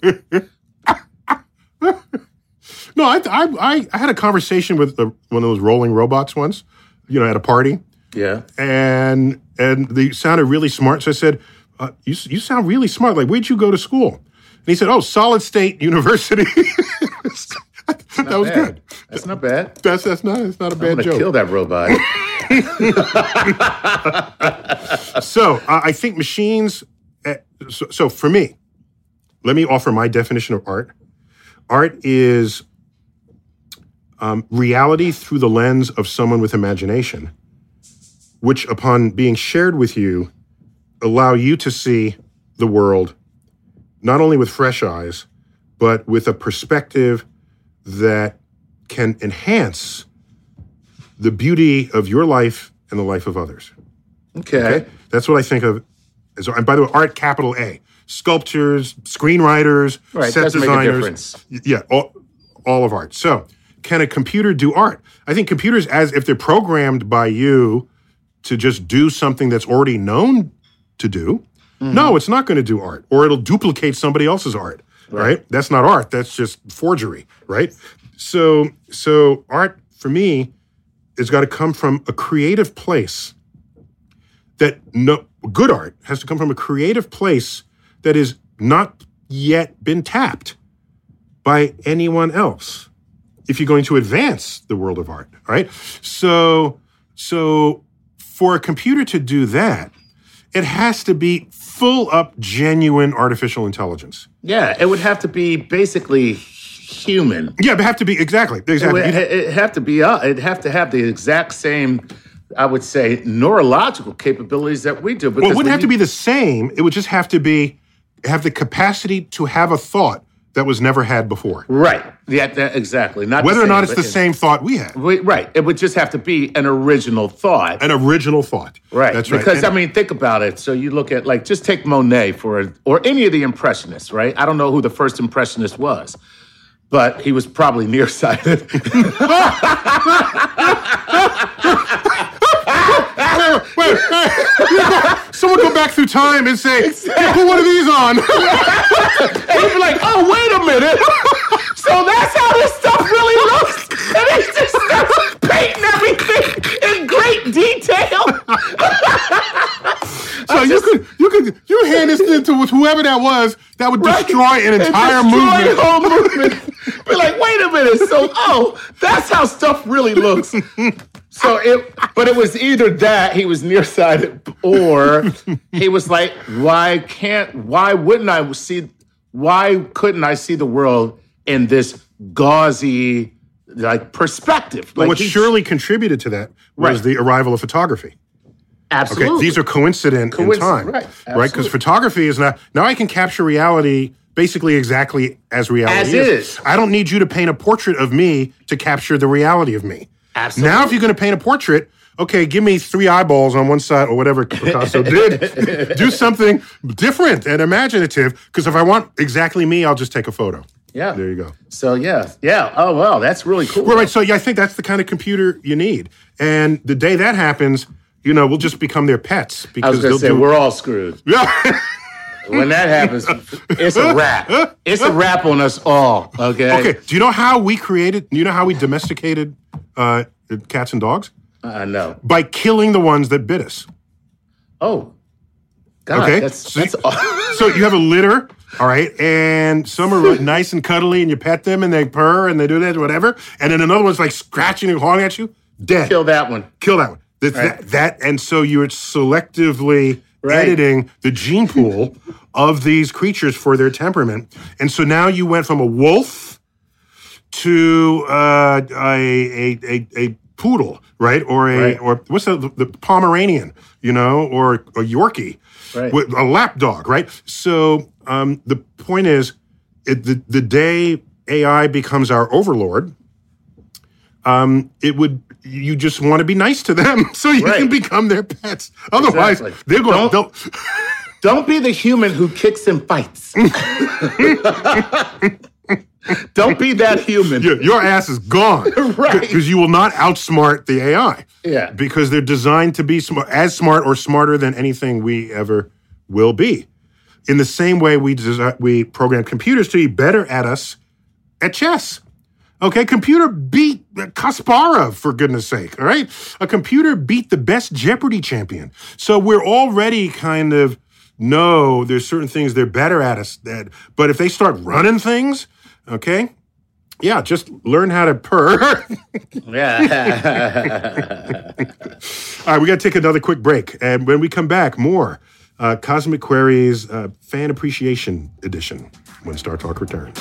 No, I, I I I had a conversation with the, one of those rolling robots once, you know, at a party, Yeah. and and they sounded really smart. So I said, uh, "You you sound really smart. Like, where'd you go to school?" And he said, "Oh, Solid State University." That was bad. good. That's not bad. That's that's not that's not a I'm bad gonna joke. kill that robot. So uh, I think machines. Uh, so, so for me, let me offer my definition of art. Art is um, reality through the lens of someone with imagination, which, upon being shared with you, allow you to see the world not only with fresh eyes, but with a perspective that can enhance the beauty of your life and the life of others. Okay. Okay? That's what I think of as, and by the way, art, capital A. Sculptors, screenwriters, Right, set does make a designers. difference. Y- Yeah, all, all of art. So, can a computer do art? I think computers, as if they're programmed by you to just do something that's already known to do, Mm-hmm. no, it's not going to do art, or it'll duplicate somebody else's art. Right? That's not art. That's just forgery. Right? So, so art for me has got to come from a creative place. That no good art has to come from a creative place that is not yet been tapped by anyone else. If you're going to advance the world of art, right? So, so for a computer to do that, it has to be full up genuine artificial intelligence. Yeah, it would have to be basically human. Yeah, it have to be exactly It exactly. would it'd have to be. Uh, it'd have to have the exact same, I would say, neurological capabilities that we do. Well, it wouldn't when have to be the same. It would just have to be have the capacity to have a thought that was never had before. Right. Yeah, that, exactly. Not the Whether or same, not it's but the same thought we had. we- right. It would just have to be an original thought. An original thought. Right. That's right. Because, And- I mean, think about it. So you look at, like, just take Monet for, or any of the Impressionists, right? I don't know who the first Impressionist was, but he was probably nearsighted. wait, wait, wait. Someone go back through time and say, hey, put one of these on. And you'd be like, oh, wait a minute. So that's how this stuff really looks. And he just starts painting everything in great detail. So you could you could you hand this thing to whoever that was that would destroy an And entire destroy movement. the whole movement. Be like, wait a minute. So, oh, that's how stuff really looks. So it, but it was either that he was nearsighted, or he was like, why can't, why wouldn't I see, why couldn't I see the world in this gauzy, like, perspective? But Like what he- surely contributed to that was Right. the arrival of photography. Absolutely. Okay, these are coincident in Coinci- time, right, right? Because absolutely. photography is now now I can capture reality basically exactly as reality As is. is. I don't need you to paint a portrait of me to capture the reality of me. Absolutely. Now, if you're going to paint a portrait, okay, give me three eyeballs on one side or whatever Picasso did. Do something different and imaginative. Because if I want exactly me, I'll just take a photo. Yeah. There you go. So, yeah. Yeah. Oh, wow. That's really cool. Well, right. So yeah, I think that's the kind of computer you need. And the day that happens, you know, we'll just become their pets because I was going they'll to say, do. we're all screwed. Yeah. When that happens, it's a wrap. It's a wrap on us all, okay? Okay. Do you know how we created? Do you know how we domesticated uh, cats and dogs? Uh, no. By killing the ones that bit us. Oh. God, okay. That's, so, that's you, so you have a litter, all right, and some are nice and cuddly, and you pet them, and they purr, and they do that, whatever, and then another one's like scratching and clawing at you. Dead. Kill that one. Kill that one. That, Right. that, that and so you're selectively Right. editing the gene pool of these creatures for their temperament, and so now you went from a wolf to uh, a, a a a poodle, right, or a Right. or what's the, the Pomeranian, you know, or a Yorkie. Right. With a lap dog, right? So um, the point is, it, the the day A I becomes our overlord, um, it would you just want to be nice to them so you Right. can become their pets. Otherwise, Exactly. they're going. Don't- to Don't be the human who kicks and fights. Don't be that human. your, your ass is gone, Right. Because you will not outsmart the A I. Yeah. Because they're designed to be sm- as smart or smarter than anything we ever will be. In the same way we desi- we program computers to be better at us at chess. Okay, computer beat Kasparov, for goodness sake, all right? A computer beat the best Jeopardy champion. So we're already kind of know there's certain things they're better at us at. But if they start running things, okay, yeah, just learn how to purr. Yeah. All right, we got to take another quick break. And when we come back, more uh, Cosmic Queries uh, Fan Appreciation Edition when Star Talk returns.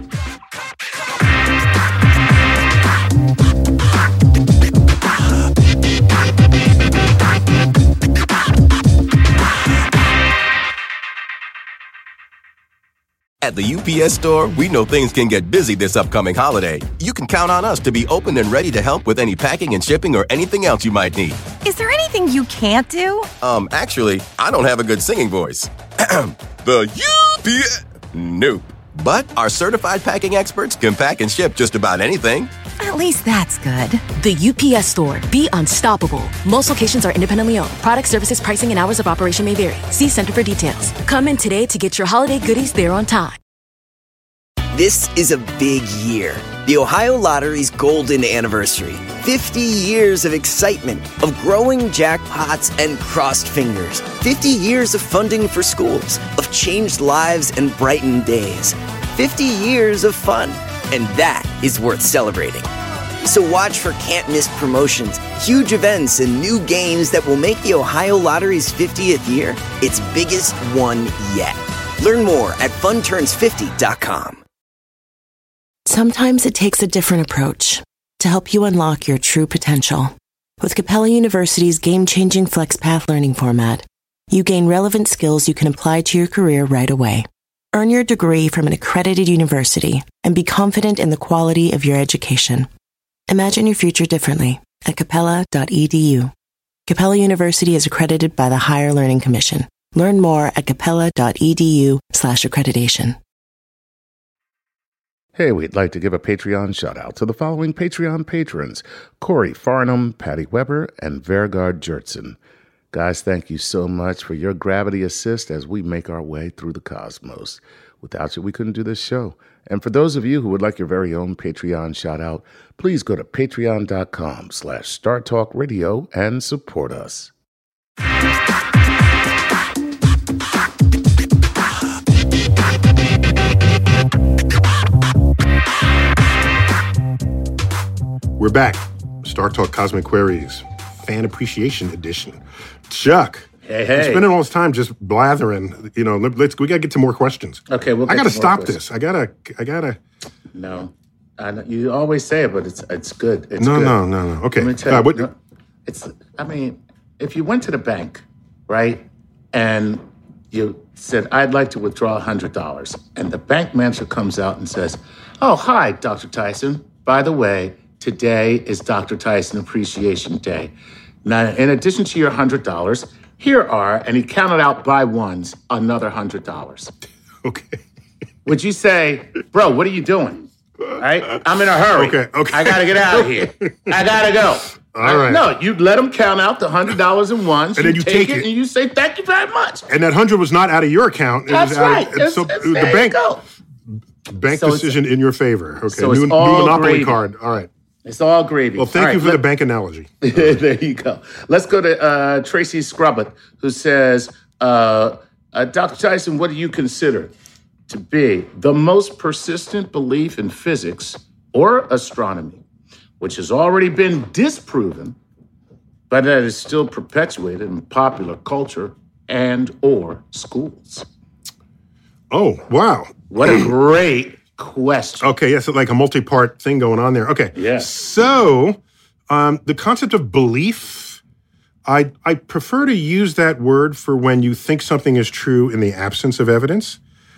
At the U P S Store, we know things can get busy this upcoming holiday. You can count on us to be open and ready to help with any packing and shipping or anything else you might need. Is there anything you can't do? Um, actually, I don't have a good singing voice. The U P S... Nope. But our certified packing experts can pack and ship just about anything. At least that's good. The U P S Store. Be unstoppable. Most locations are independently owned. Product services, pricing, and hours of operation may vary. See Center for details. Come in today to get your holiday goodies there on time. This is a big year. The Ohio Lottery's golden anniversary. fifty years of excitement, of growing jackpots and crossed fingers. fifty years of funding for schools, of changed lives and brightened days. fifty years of fun. And that is worth celebrating. So watch for can't-miss promotions, huge events, and new games that will make the Ohio Lottery's fiftieth year its biggest one yet. Learn more at fun turns fifty dot com. Sometimes it takes a different approach to help you unlock your true potential. With Capella University's game-changing FlexPath learning format, you gain relevant skills you can apply to your career right away. Earn your degree from an accredited university and be confident in the quality of your education. Imagine your future differently at capella dot e d u. Capella University is accredited by the Higher Learning Commission. Learn more at capella dot e d u slash accreditation. Hey, we'd like to give a Patreon shout-out to the following Patreon patrons: Corey Farnham, Patty Weber, and Vergard Jertson. Guys, thank you so much for your gravity assist as we make our way through the cosmos. Without you, we couldn't do this show. And for those of you who would like your very own Patreon shout-out, please go to patreon.com slash Star Talk Radio and support us. We're back. Star Talk Cosmic Queries Fan Appreciation Edition. Chuck. Hey, hey. Spending all this time just blathering. You know, let's we gotta get to more questions. Okay, we'll I get gotta to more stop questions. this. I gotta. I gotta. No. I know, you always say it, but it's it's good. It's no, good. no, no, no. Okay. Let me tell Uh, you, what- no, it's. I mean, if you went to the bank, right, and you said, "I'd like to withdraw a hundred dollars," and the bank manager comes out and says, "Oh, hi, Doctor Tyson. By the way, today is Doctor Tyson Appreciation Day. Now, in addition to your hundred dollars, here are," and he counted out by ones, another hundred dollars. Okay. Would you say, "Bro, what are you doing?" Right? I'm in a hurry. Okay, okay. I gotta get out of here. I gotta go. All right. No, you let them count out the hundred dollars in ones. And then you take it. and you say, "Thank you very much." And that hundred was not out of your account. It That's was out right. Of, It's- so it's- the there bank you go. bank So it's- decision in your favor. Okay. so it's new, new all Monopoly gravy. card. All right. It's all gravy. Well, thank all you right, for let, the bank analogy. There you go. Let's go to uh, Tracy Scrubbett, who says, uh, uh, Doctor Tyson, what do you consider to be the most persistent belief in physics or astronomy, which has already been disproven, but that is still perpetuated in popular culture and or schools? Oh, wow. What a great question. Okay, yes, like a multi-part thing going on there. Okay. Yeah. So, um, the concept of belief, I I prefer to use that word for when you think something is true in the absence of evidence.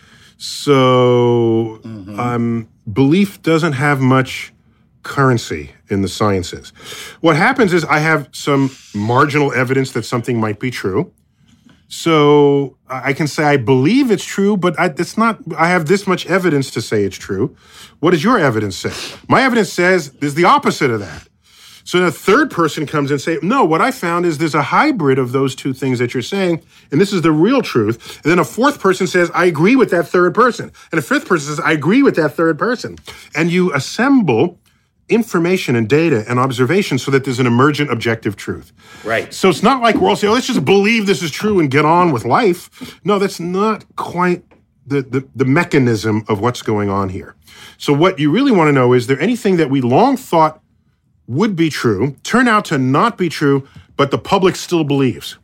So, mm-hmm. um, belief doesn't have much currency in the sciences. What happens is I have some marginal evidence that something might be true. So I can say I believe it's true, but I, it's not. I have this much evidence to say it's true. What does your evidence say? My evidence says there's the opposite of that. So the third person comes and say, no, what I found is there's a hybrid of those two things that you're saying, and this is the real truth. And then a fourth person says, I agree with that third person. And a fifth person says, I agree with that third person. And you assemble information and data and observation so that there's an emergent objective truth. Right. So it's not like we're all saying, oh, let's just believe this is true and get on with life. No, that's not quite the, the, the mechanism of what's going on here. So what you really want to know is there anything that we long thought would be true, turn out to not be true, but the public still believes?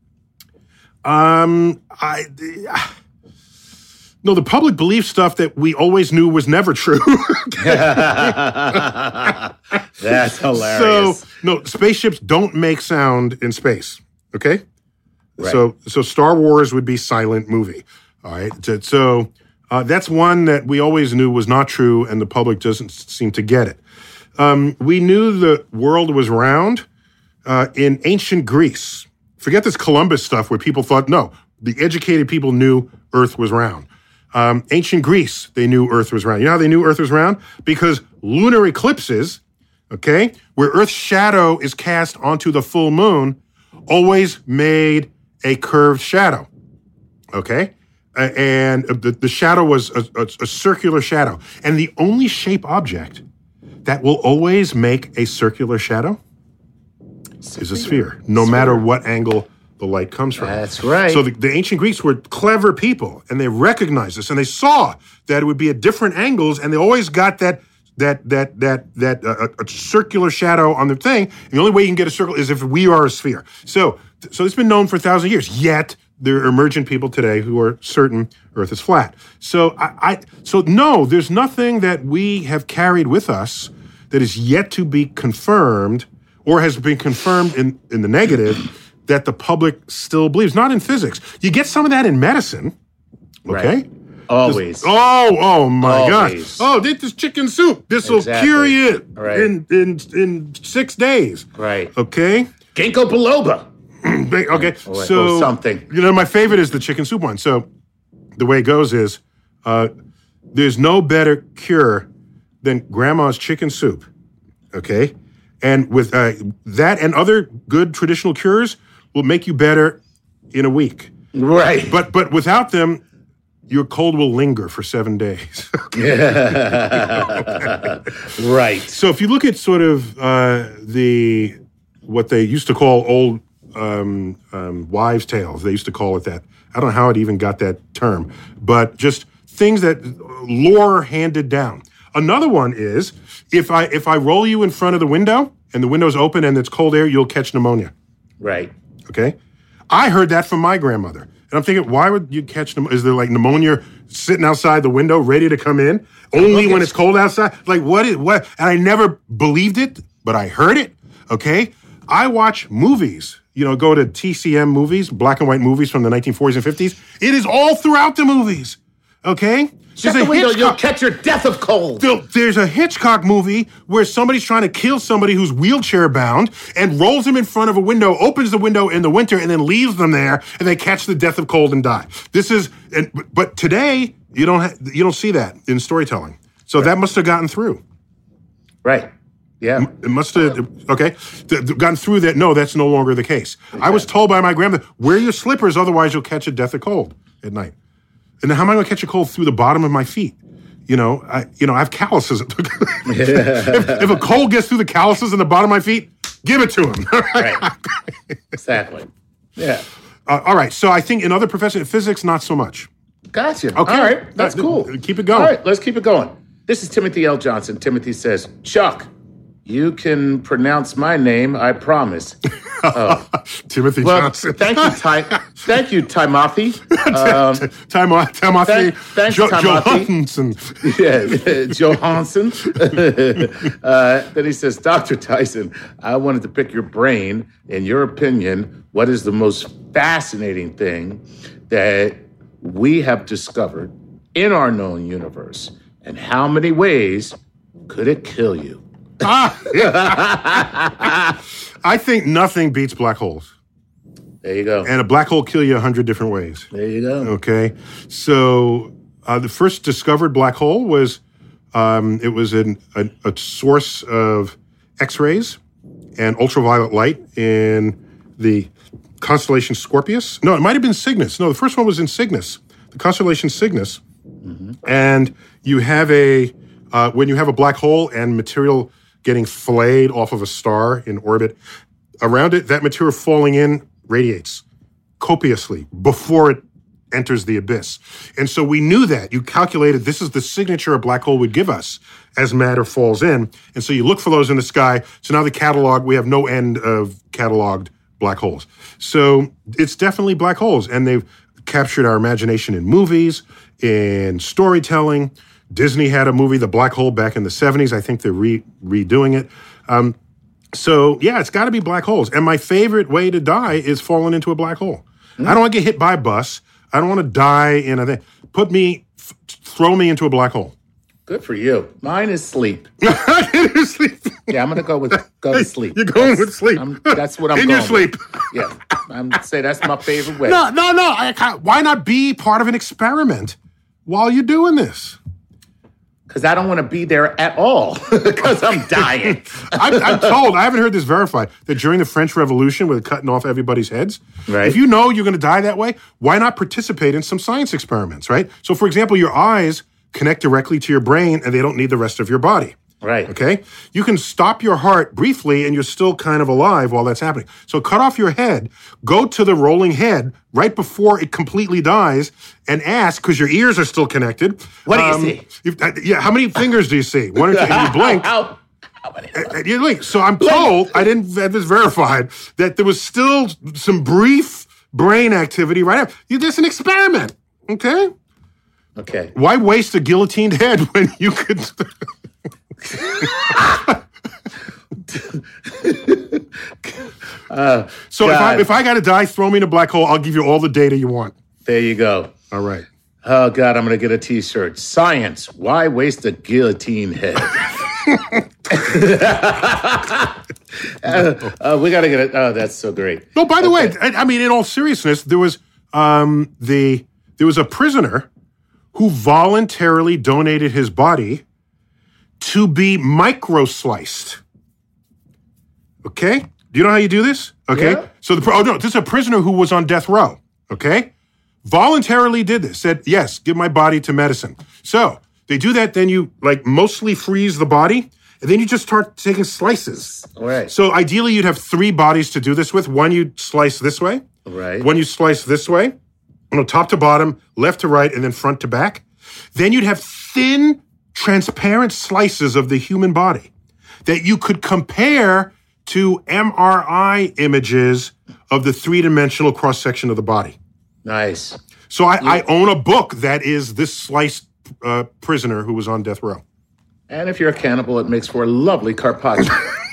Um, I... Uh, No, the public believes stuff that we always knew was never true. That's hilarious. So, no, spaceships don't make sound in space, okay? Right. So, so Star Wars would be silent movie, all right? So, so uh, that's one that we always knew was not true, and the public doesn't seem to get it. Um, we knew the world was round uh, in ancient Greece. Forget this Columbus stuff where people thought, no, the educated people knew Earth was round. Um, ancient Greece, they knew Earth was round. You know how they knew Earth was round? Because lunar eclipses, okay, where Earth's shadow is cast onto the full moon, always made a curved shadow, okay? Uh, and the, the shadow was a, a, a circular shadow. And the only shape object that will always make a circular shadow is a sphere, no matter what angle the light comes from. That's right. So the, the ancient Greeks were clever people, and they recognized this, and they saw that it would be at different angles, and they always got that that that that that uh, a circular shadow on the thing. And the only way you can get a circle is if we are a sphere. So so it's been known for a thousand years. Yet there are emergent people today who are certain Earth is flat. So I, I so no, there's nothing that we have carried with us that is yet to be confirmed or has been confirmed in in the negative that the public still believes. Not in physics. You get some of that in medicine, okay? Right. Always. This, oh, oh my Always. gosh. Oh, this, this chicken soup. This will Exactly. cure you Right. in, in in six days. Right. Okay? Ginkgo biloba. Okay, Or- so or something. You know, my favorite is the chicken soup one. So the way it goes is uh, there's no better cure than grandma's chicken soup, okay? And with uh, that and other good traditional cures will make you better in a week. Right. But but without them, your cold will linger for seven days. Right. So if you look at sort of uh, the what they used to call old um, um, wives' tales, they used to call it that. I don't know how it even got that term, but just things that lore handed down. Another one is if I if I roll you in front of the window and the window's open and it's cold air, you'll catch pneumonia. Right. Okay? I heard that from my grandmother. And I'm thinking, why would you catch pneumonia? Is there like pneumonia sitting outside the window ready to come in? Only when it's cold outside? Like, what is, what? And I never believed it, but I heard it. Okay? I watch movies. You know, go to T C M movies, black and white movies from the nineteen forties and fifties. It is all throughout the movies. Okay? Shut There's the a window, Hitchcock- you'll catch your death of cold. There- There's a Hitchcock movie where somebody's trying to kill somebody who's wheelchair bound and rolls him in front of a window, opens the window in the winter, and then leaves them there, and they catch the death of cold and die. This is, and, but today you don't ha- you don't see that in storytelling. So that must have gotten through. Right. Yeah. It must have, okay, th- th- gotten through that. No, that's no longer the case. I was told by my grandmother, wear your slippers, otherwise you'll catch a death of cold at night. And then how am I going to catch a cold through the bottom of my feet? You know, I, you know, I have calluses. if, if a cold gets through the calluses in the bottom of my feet, give it to him. Right. Exactly. Yeah. Uh, all right. So I think in other professions, physics, not so much. Gotcha. Okay. All right. That's Uh, cool. Keep it going. All right. Let's keep it going. This is Timothy L. Johnson. Timothy says, Chuck, you can pronounce my name, I promise. Oh. Timothy well, Johnson. Thank you, Ty. Thank you, Timothy. Um, Timothy. Timothy. Thanks, Jo- Timothy. Johansson. Yeah, Johansson. uh, then he says, Doctor Tyson, I wanted to pick your brain. In your opinion, what is the most fascinating thing that we have discovered in our known universe? And how many ways could it kill you? Ah, yeah. I think nothing beats black holes. There you go. And a black hole kill you a hundred different ways. There you go. Okay. So uh, the first discovered black hole was, um, it was an, a, a source of X-rays and ultraviolet light in the constellation Scorpius. No, it might have been Cygnus. No, the first one was in Cygnus, the constellation Cygnus. Mm-hmm. And you have a, uh, when you have a black hole and material getting flayed off of a star in orbit, around it, that material falling in radiates copiously before it enters the abyss. And so we knew that. You calculated this is the signature a black hole would give us as matter falls in. And so you look for those in the sky. So now the catalog, we have no end of cataloged black holes. So it's definitely black holes. And they've captured our imagination in movies, in storytelling. Disney had a movie, The Black Hole, back in the seventies. I think they're re- redoing it. Um, so, yeah, it's got to be black holes. And my favorite way to die is falling into a black hole. Mm-hmm. I don't want to get hit by a bus. I don't want to die in a thing. Put me, f- throw me into a black hole. Good for you. Mine is sleep. sleep. Yeah, I'm going to go with go to sleep. You're going that's, with sleep. I'm, that's what I'm in going your sleep. With. Yeah, I'm going to say that's my favorite way. No, no, no. I can't, why not be part of an experiment while you're doing this? Because I don't want to be there at all because I'm dying. I'm, I'm told, I haven't heard this verified, that during the French Revolution, with cutting off everybody's heads, right. if you know you're going to die that way, why not participate in some science experiments, right? So, for example, your eyes connect directly to your brain and they don't need the rest of your body. Right. Okay? You can stop your heart briefly and you're still kind of alive while that's happening. So cut off your head, go to the rolling head right before it completely dies and ask, because your ears are still connected. What do um, you see? You, uh, yeah, how many fingers do you see? One or two, and you blink. How, how many? And you blink. So I'm told, I didn't have this verified, that there was still some brief brain activity right after. There's an experiment, okay? Okay. Why waste a guillotined head when you could... uh, so if I, if I got to die, throw me in a black hole. I'll give you all the data you want. There you go. All right. Oh, God, I'm going to get a T-shirt. Science. Why waste a guillotine head? uh, uh, we got to get it. Oh, that's so great. No, by the okay. way, I, I mean, in all seriousness, there was um, the there was a prisoner who voluntarily donated his body to be micro-sliced. Okay? Do you know how you do this? Okay? Yeah. So, the oh no, this is a prisoner who was on death row. Okay? Voluntarily did this. Said, yes, give my body to medicine. So, they do that, then you, like, mostly freeze the body, and then you just start taking slices. All right. So, ideally, you'd have three bodies to do this with. One you'd slice this way. Right. One you slice this way. You know, top to bottom, left to right, and then front to back. Then you'd have thin, transparent slices of the human body that you could compare to M R I images of the three-dimensional cross-section of the body. Nice. So I, I own a book that is this sliced uh, prisoner who was on death row. And if you're a cannibal, it makes for a lovely carpaccio.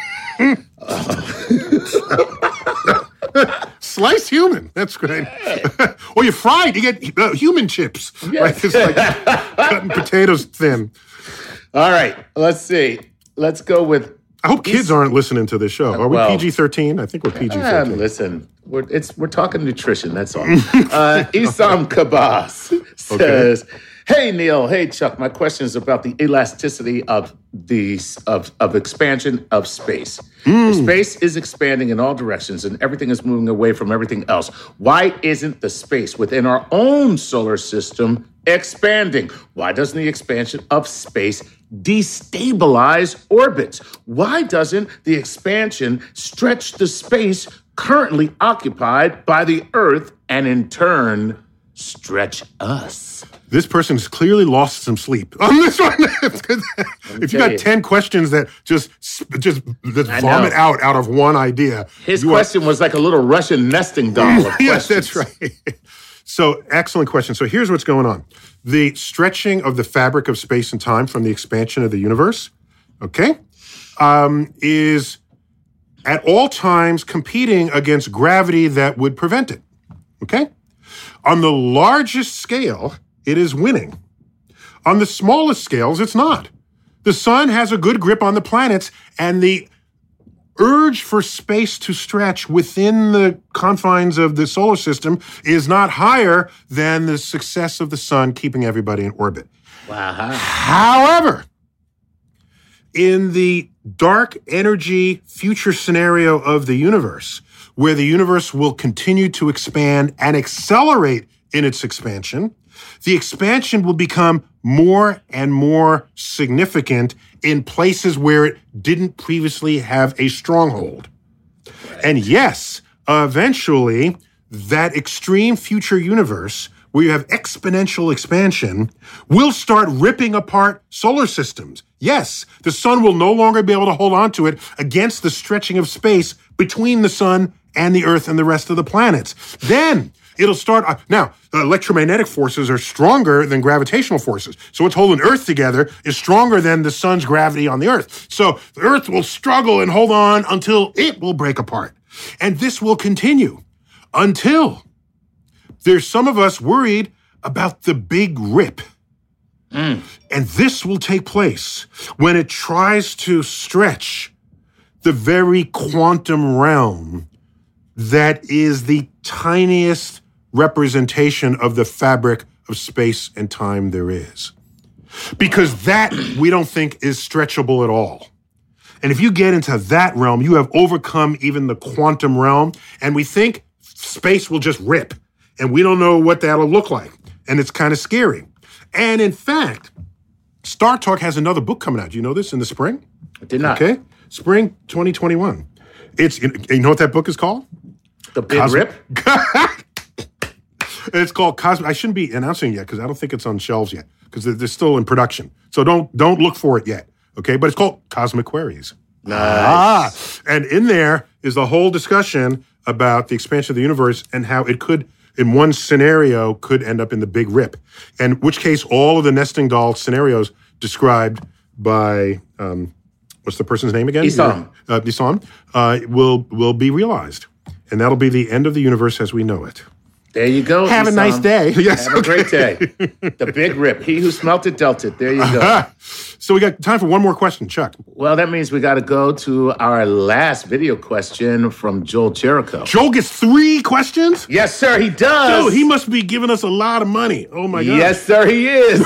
Sliced human. That's great. Or you fried, you get uh, human chips. Yes. Right? It's like cutting potatoes thin. All right. Let's see. Let's go with... I hope kids aren't listening to this show. Are we well, P G thirteen? I think we're P G thirteen. Uh, listen, we're, it's, we're talking nutrition, that's all. uh, Isam Kabas says, hey, Neil. Hey, Chuck. My question is about the elasticity of the of, of expansion of space. Mm. If space is expanding in all directions and everything is moving away from everything else, why isn't the space within our own solar system expanding? Why doesn't the expansion of space destabilize orbits? Why doesn't the expansion stretch the space currently occupied by the Earth and in turn stretch us? This person's clearly lost some sleep on this one. If you got you. ten questions that just just, just I vomit know. out out of one idea. His you question was like a little Russian nesting doll of yes, questions. that's right. So, excellent question. So, here's what's going on. The stretching of the fabric of space and time from the expansion of the universe, okay, um, is at all times competing against gravity that would prevent it, okay? On the largest scale, it is winning. On the smallest scales, it's not. The sun has a good grip on the planets, and the urge for space to stretch within the confines of the solar system is not higher than the success of the sun keeping everybody in orbit. Wow. However, in the dark energy future scenario of the universe, where the universe will continue to expand and accelerate in its expansion, the expansion will become more and more significant in places where it didn't previously have a stronghold. Right. And yes, eventually, that extreme future universe where you have exponential expansion will start ripping apart solar systems. Yes, the sun will no longer be able to hold on to it against the stretching of space between the sun and the Earth and the rest of the planets. Then it'll start. Uh, now, the electromagnetic forces are stronger than gravitational forces. So what's holding Earth together is stronger than the sun's gravity on the Earth. So the Earth will struggle and hold on until it will break apart. And this will continue until there's some of us worried about the big rip. Mm. And this will take place when it tries to stretch the very quantum realm that is the tiniest representation of the fabric of space and time there is. Because that we don't think is stretchable at all. And if you get into that realm, you have overcome even the quantum realm, and we think space will just rip, and we don't know what that'll look like. And it's kind of scary. And in fact, Star Talk has another book coming out. Do you know this in the spring? I did not. Okay. Spring twenty twenty-one. It's, you know what that book is called? The Big Cosmo- Rip? It's called Cosmic. I shouldn't be announcing it yet because I don't think it's on shelves yet because they're, they're still in production. So don't don't look for it yet. Okay, but it's called Cosmic Queries. Nice. Ah, and in there is the whole discussion about the expansion of the universe and how it could, in one scenario, could end up in the Big Rip. In which case, all of the nesting doll scenarios described by um, what's the person's name again? Isam. Uh, Isam uh, will will be realized, and that'll be the end of the universe as we know it. There you go. Have a Isam. nice day. Yes, Have okay. a great day. The Big Rip. He who smelt it dealt it. There you go. So we got time for one more question, Chuck. Well, that means we got to go to our last video question from Joel Jericho. Joel gets three questions? Yes, sir, he does. Dude, he must be giving us a lot of money. Oh, my God. Yes, sir, he is.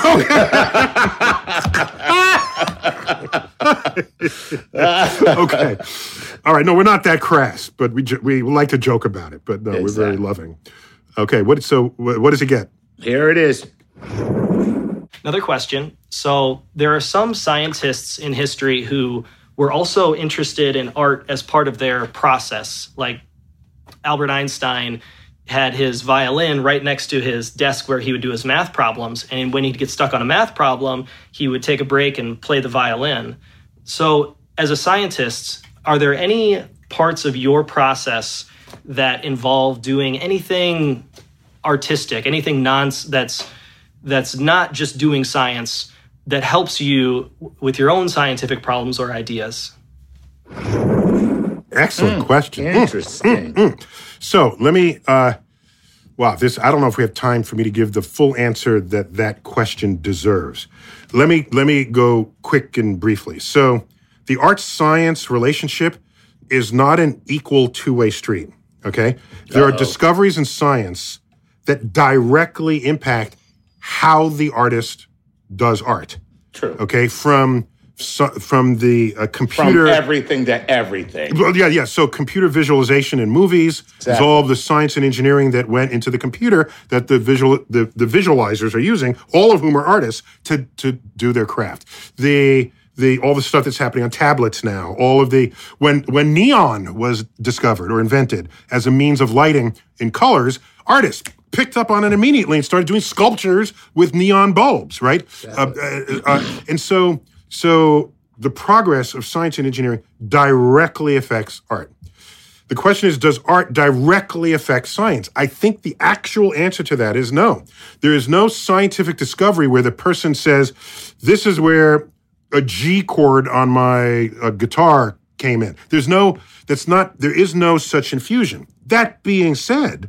Okay. All right. No, we're not that crass, but we jo- we like to joke about it. But no, Exactly. we're very loving. Okay. What? So what, what does he get? Here it is. Another question. So there are some scientists in history who were also interested in art as part of their process. Like Albert Einstein had his violin right next to his desk where he would do his math problems. And when he'd get stuck on a math problem, he would take a break and play the violin. So as a scientist, are there any parts of your process that involve doing anything artistic, anything non that's that's not just doing science, that helps you with your own scientific problems or ideas? Excellent Mm, question. Interesting. Mm, mm, mm. So let me, uh, wow, this, I don't know if we have time for me to give the full answer that that question deserves. Let me, let me go quick and briefly. So the art-science relationship is not an equal two-way street, okay? There Uh-oh. are discoveries in science that directly impact how the artist does art. True. Okay, from so, from the uh, computer... From everything to everything. Well, yeah, yeah. So computer visualization in movies Exactly. is all of the science and engineering that went into the computer that the visual the, the visualizers are using, all of whom are artists, to to do their craft. The the all the stuff that's happening on tablets now, all of the when when neon was discovered or invented as a means of lighting in colors, artists picked up on it immediately and started doing sculptures with neon bulbs, right? Exactly. Uh, uh, uh, and so. So the progress of science and engineering directly affects art. The question is, does art directly affect science? I think the actual answer to that is no. There is no scientific discovery where the person says, this is where a G chord on my uh, guitar came in. There's no, that's not, there is no such infusion. That being said,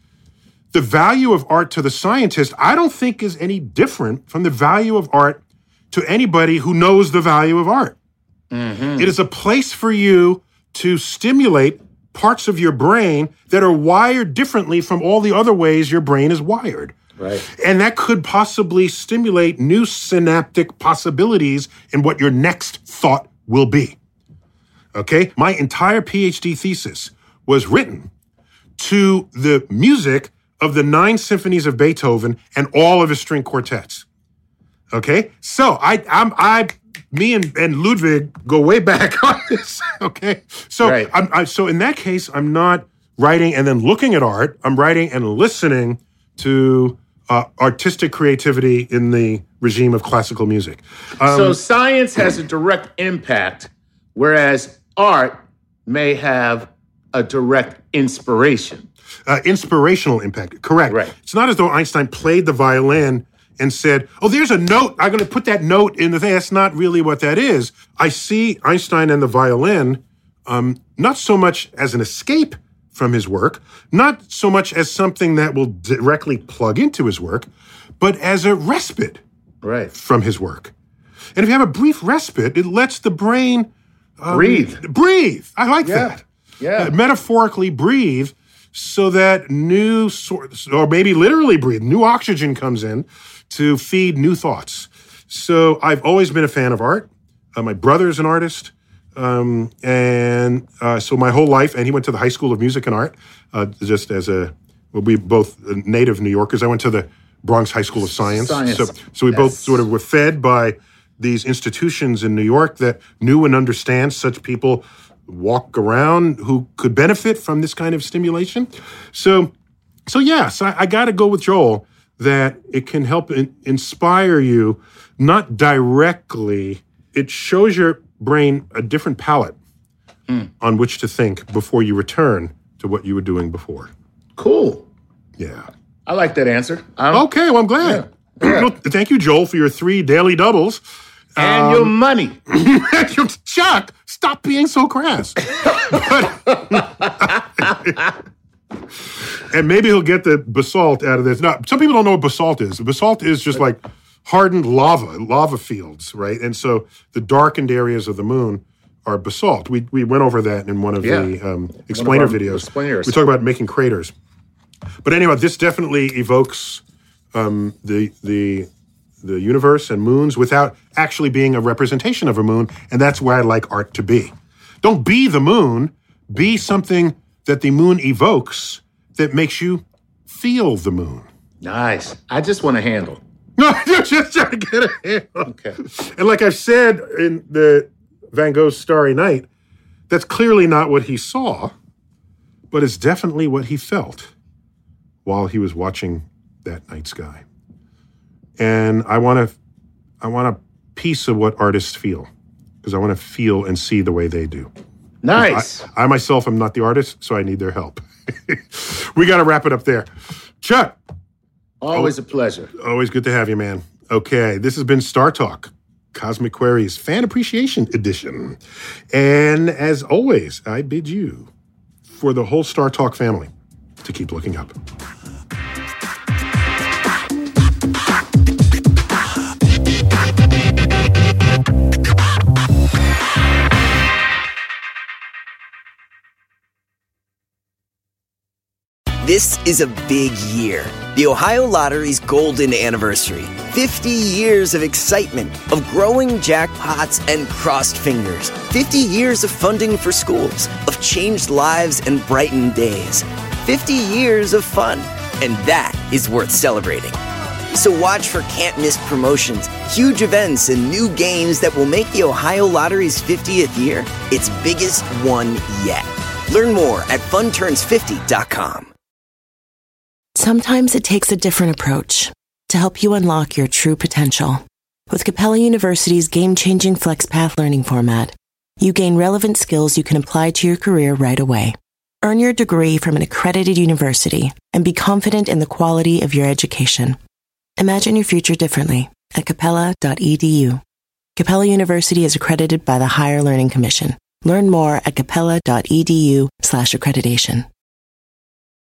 the value of art to the scientist, I don't think is any different from the value of art to anybody who knows the value of art. Mm-hmm. It is a place for you to stimulate parts of your brain that are wired differently from all the other ways your brain is wired. Right. And that could possibly stimulate new synaptic possibilities in what your next thought will be. Okay? My entire PhD thesis was written to the music of the nine symphonies of Beethoven and all of his string quartets. Okay, so I, I'm, I, me and, and Ludwig go way back on this. Okay, so right. I'm, I, so in that case, I'm not writing and then looking at art. I'm writing and listening to uh, artistic creativity in the regime of classical music. Um, so science has a direct impact, whereas art may have a direct inspiration. Uh, inspirational impact, correct. Right. It's not as though Einstein played the violin and said, oh, there's a note. I'm going to put that note in the thing. That's not really what that is. I see Einstein and the violin um, not so much as an escape from his work, not so much as something that will directly plug into his work, but as a respite right. from his work. And if you have a brief respite, it lets the brain um, breathe. Breathe. I like yeah. that. Yeah. Uh, metaphorically breathe so that new sort, or maybe literally breathe, new oxygen comes in to feed new thoughts. So I've always been a fan of art. Uh, my brother's an artist. Um, and uh, so my whole life, and he went to the High School of Music and Art, uh, just as a, well, we both native New Yorkers. I went to the Bronx High School of Science. Science. So, so we yes. both sort of were fed by these institutions in New York that knew and understand such people walk around who could benefit from this kind of stimulation. So, so yes, I, I got to go with Joel that it can help in, inspire you, not directly. It shows your brain a different palette mm. on which to think before you return to what you were doing before. Cool. Yeah. I like that answer. I'm, okay, well, I'm glad. Yeah. Yeah. Well, thank you, Joel, for your three daily doubles. And um, your money. Chuck, stop being so crass. And maybe he'll get the basalt out of this. Now, some people don't know what basalt is. Basalt is just like hardened lava, lava fields, right? And so the darkened areas of the moon are basalt. We we went over that in one of yeah. the um, explainer videos. Explainers. We talk about making craters. But anyway, this definitely evokes um, the the the universe and moons without actually being a representation of a moon, and that's where I like art to be. Don't be the moon, be something that the moon evokes that makes you feel the moon. Nice. I just want a handle. No, you're just trying to get a handle. Okay. And like I've said in the Van Gogh's Starry Night, that's clearly not what he saw, but it's definitely what he felt while he was watching that night sky. And I want to, I want a piece of what artists feel, because I want to feel and see the way they do. Nice. I, I myself am not the artist, so I need their help. We got to wrap it up there. Chuck. Always a pleasure. Always good to have you, man. Okay, this has been Star Talk, Cosmic Queries Fan Appreciation Edition. And as always, I bid you, for the whole Star Talk family, to keep looking up. This is a big year. The Ohio Lottery's golden anniversary. fifty years of excitement, of growing jackpots and crossed fingers. fifty years of funding for schools, of changed lives and brightened days. fifty years of fun. And that is worth celebrating. So watch for can't-miss promotions, huge events, and new games that will make the Ohio Lottery's fiftieth year its biggest one yet. Learn more at fun turns fifty dot com. Sometimes it takes a different approach to help you unlock your true potential. With Capella University's game-changing FlexPath learning format, you gain relevant skills you can apply to your career right away. Earn your degree from an accredited university and be confident in the quality of your education. Imagine your future differently at capella dot e d u. Capella University is accredited by the Higher Learning Commission. Learn more at capella dot e d u slash accreditation.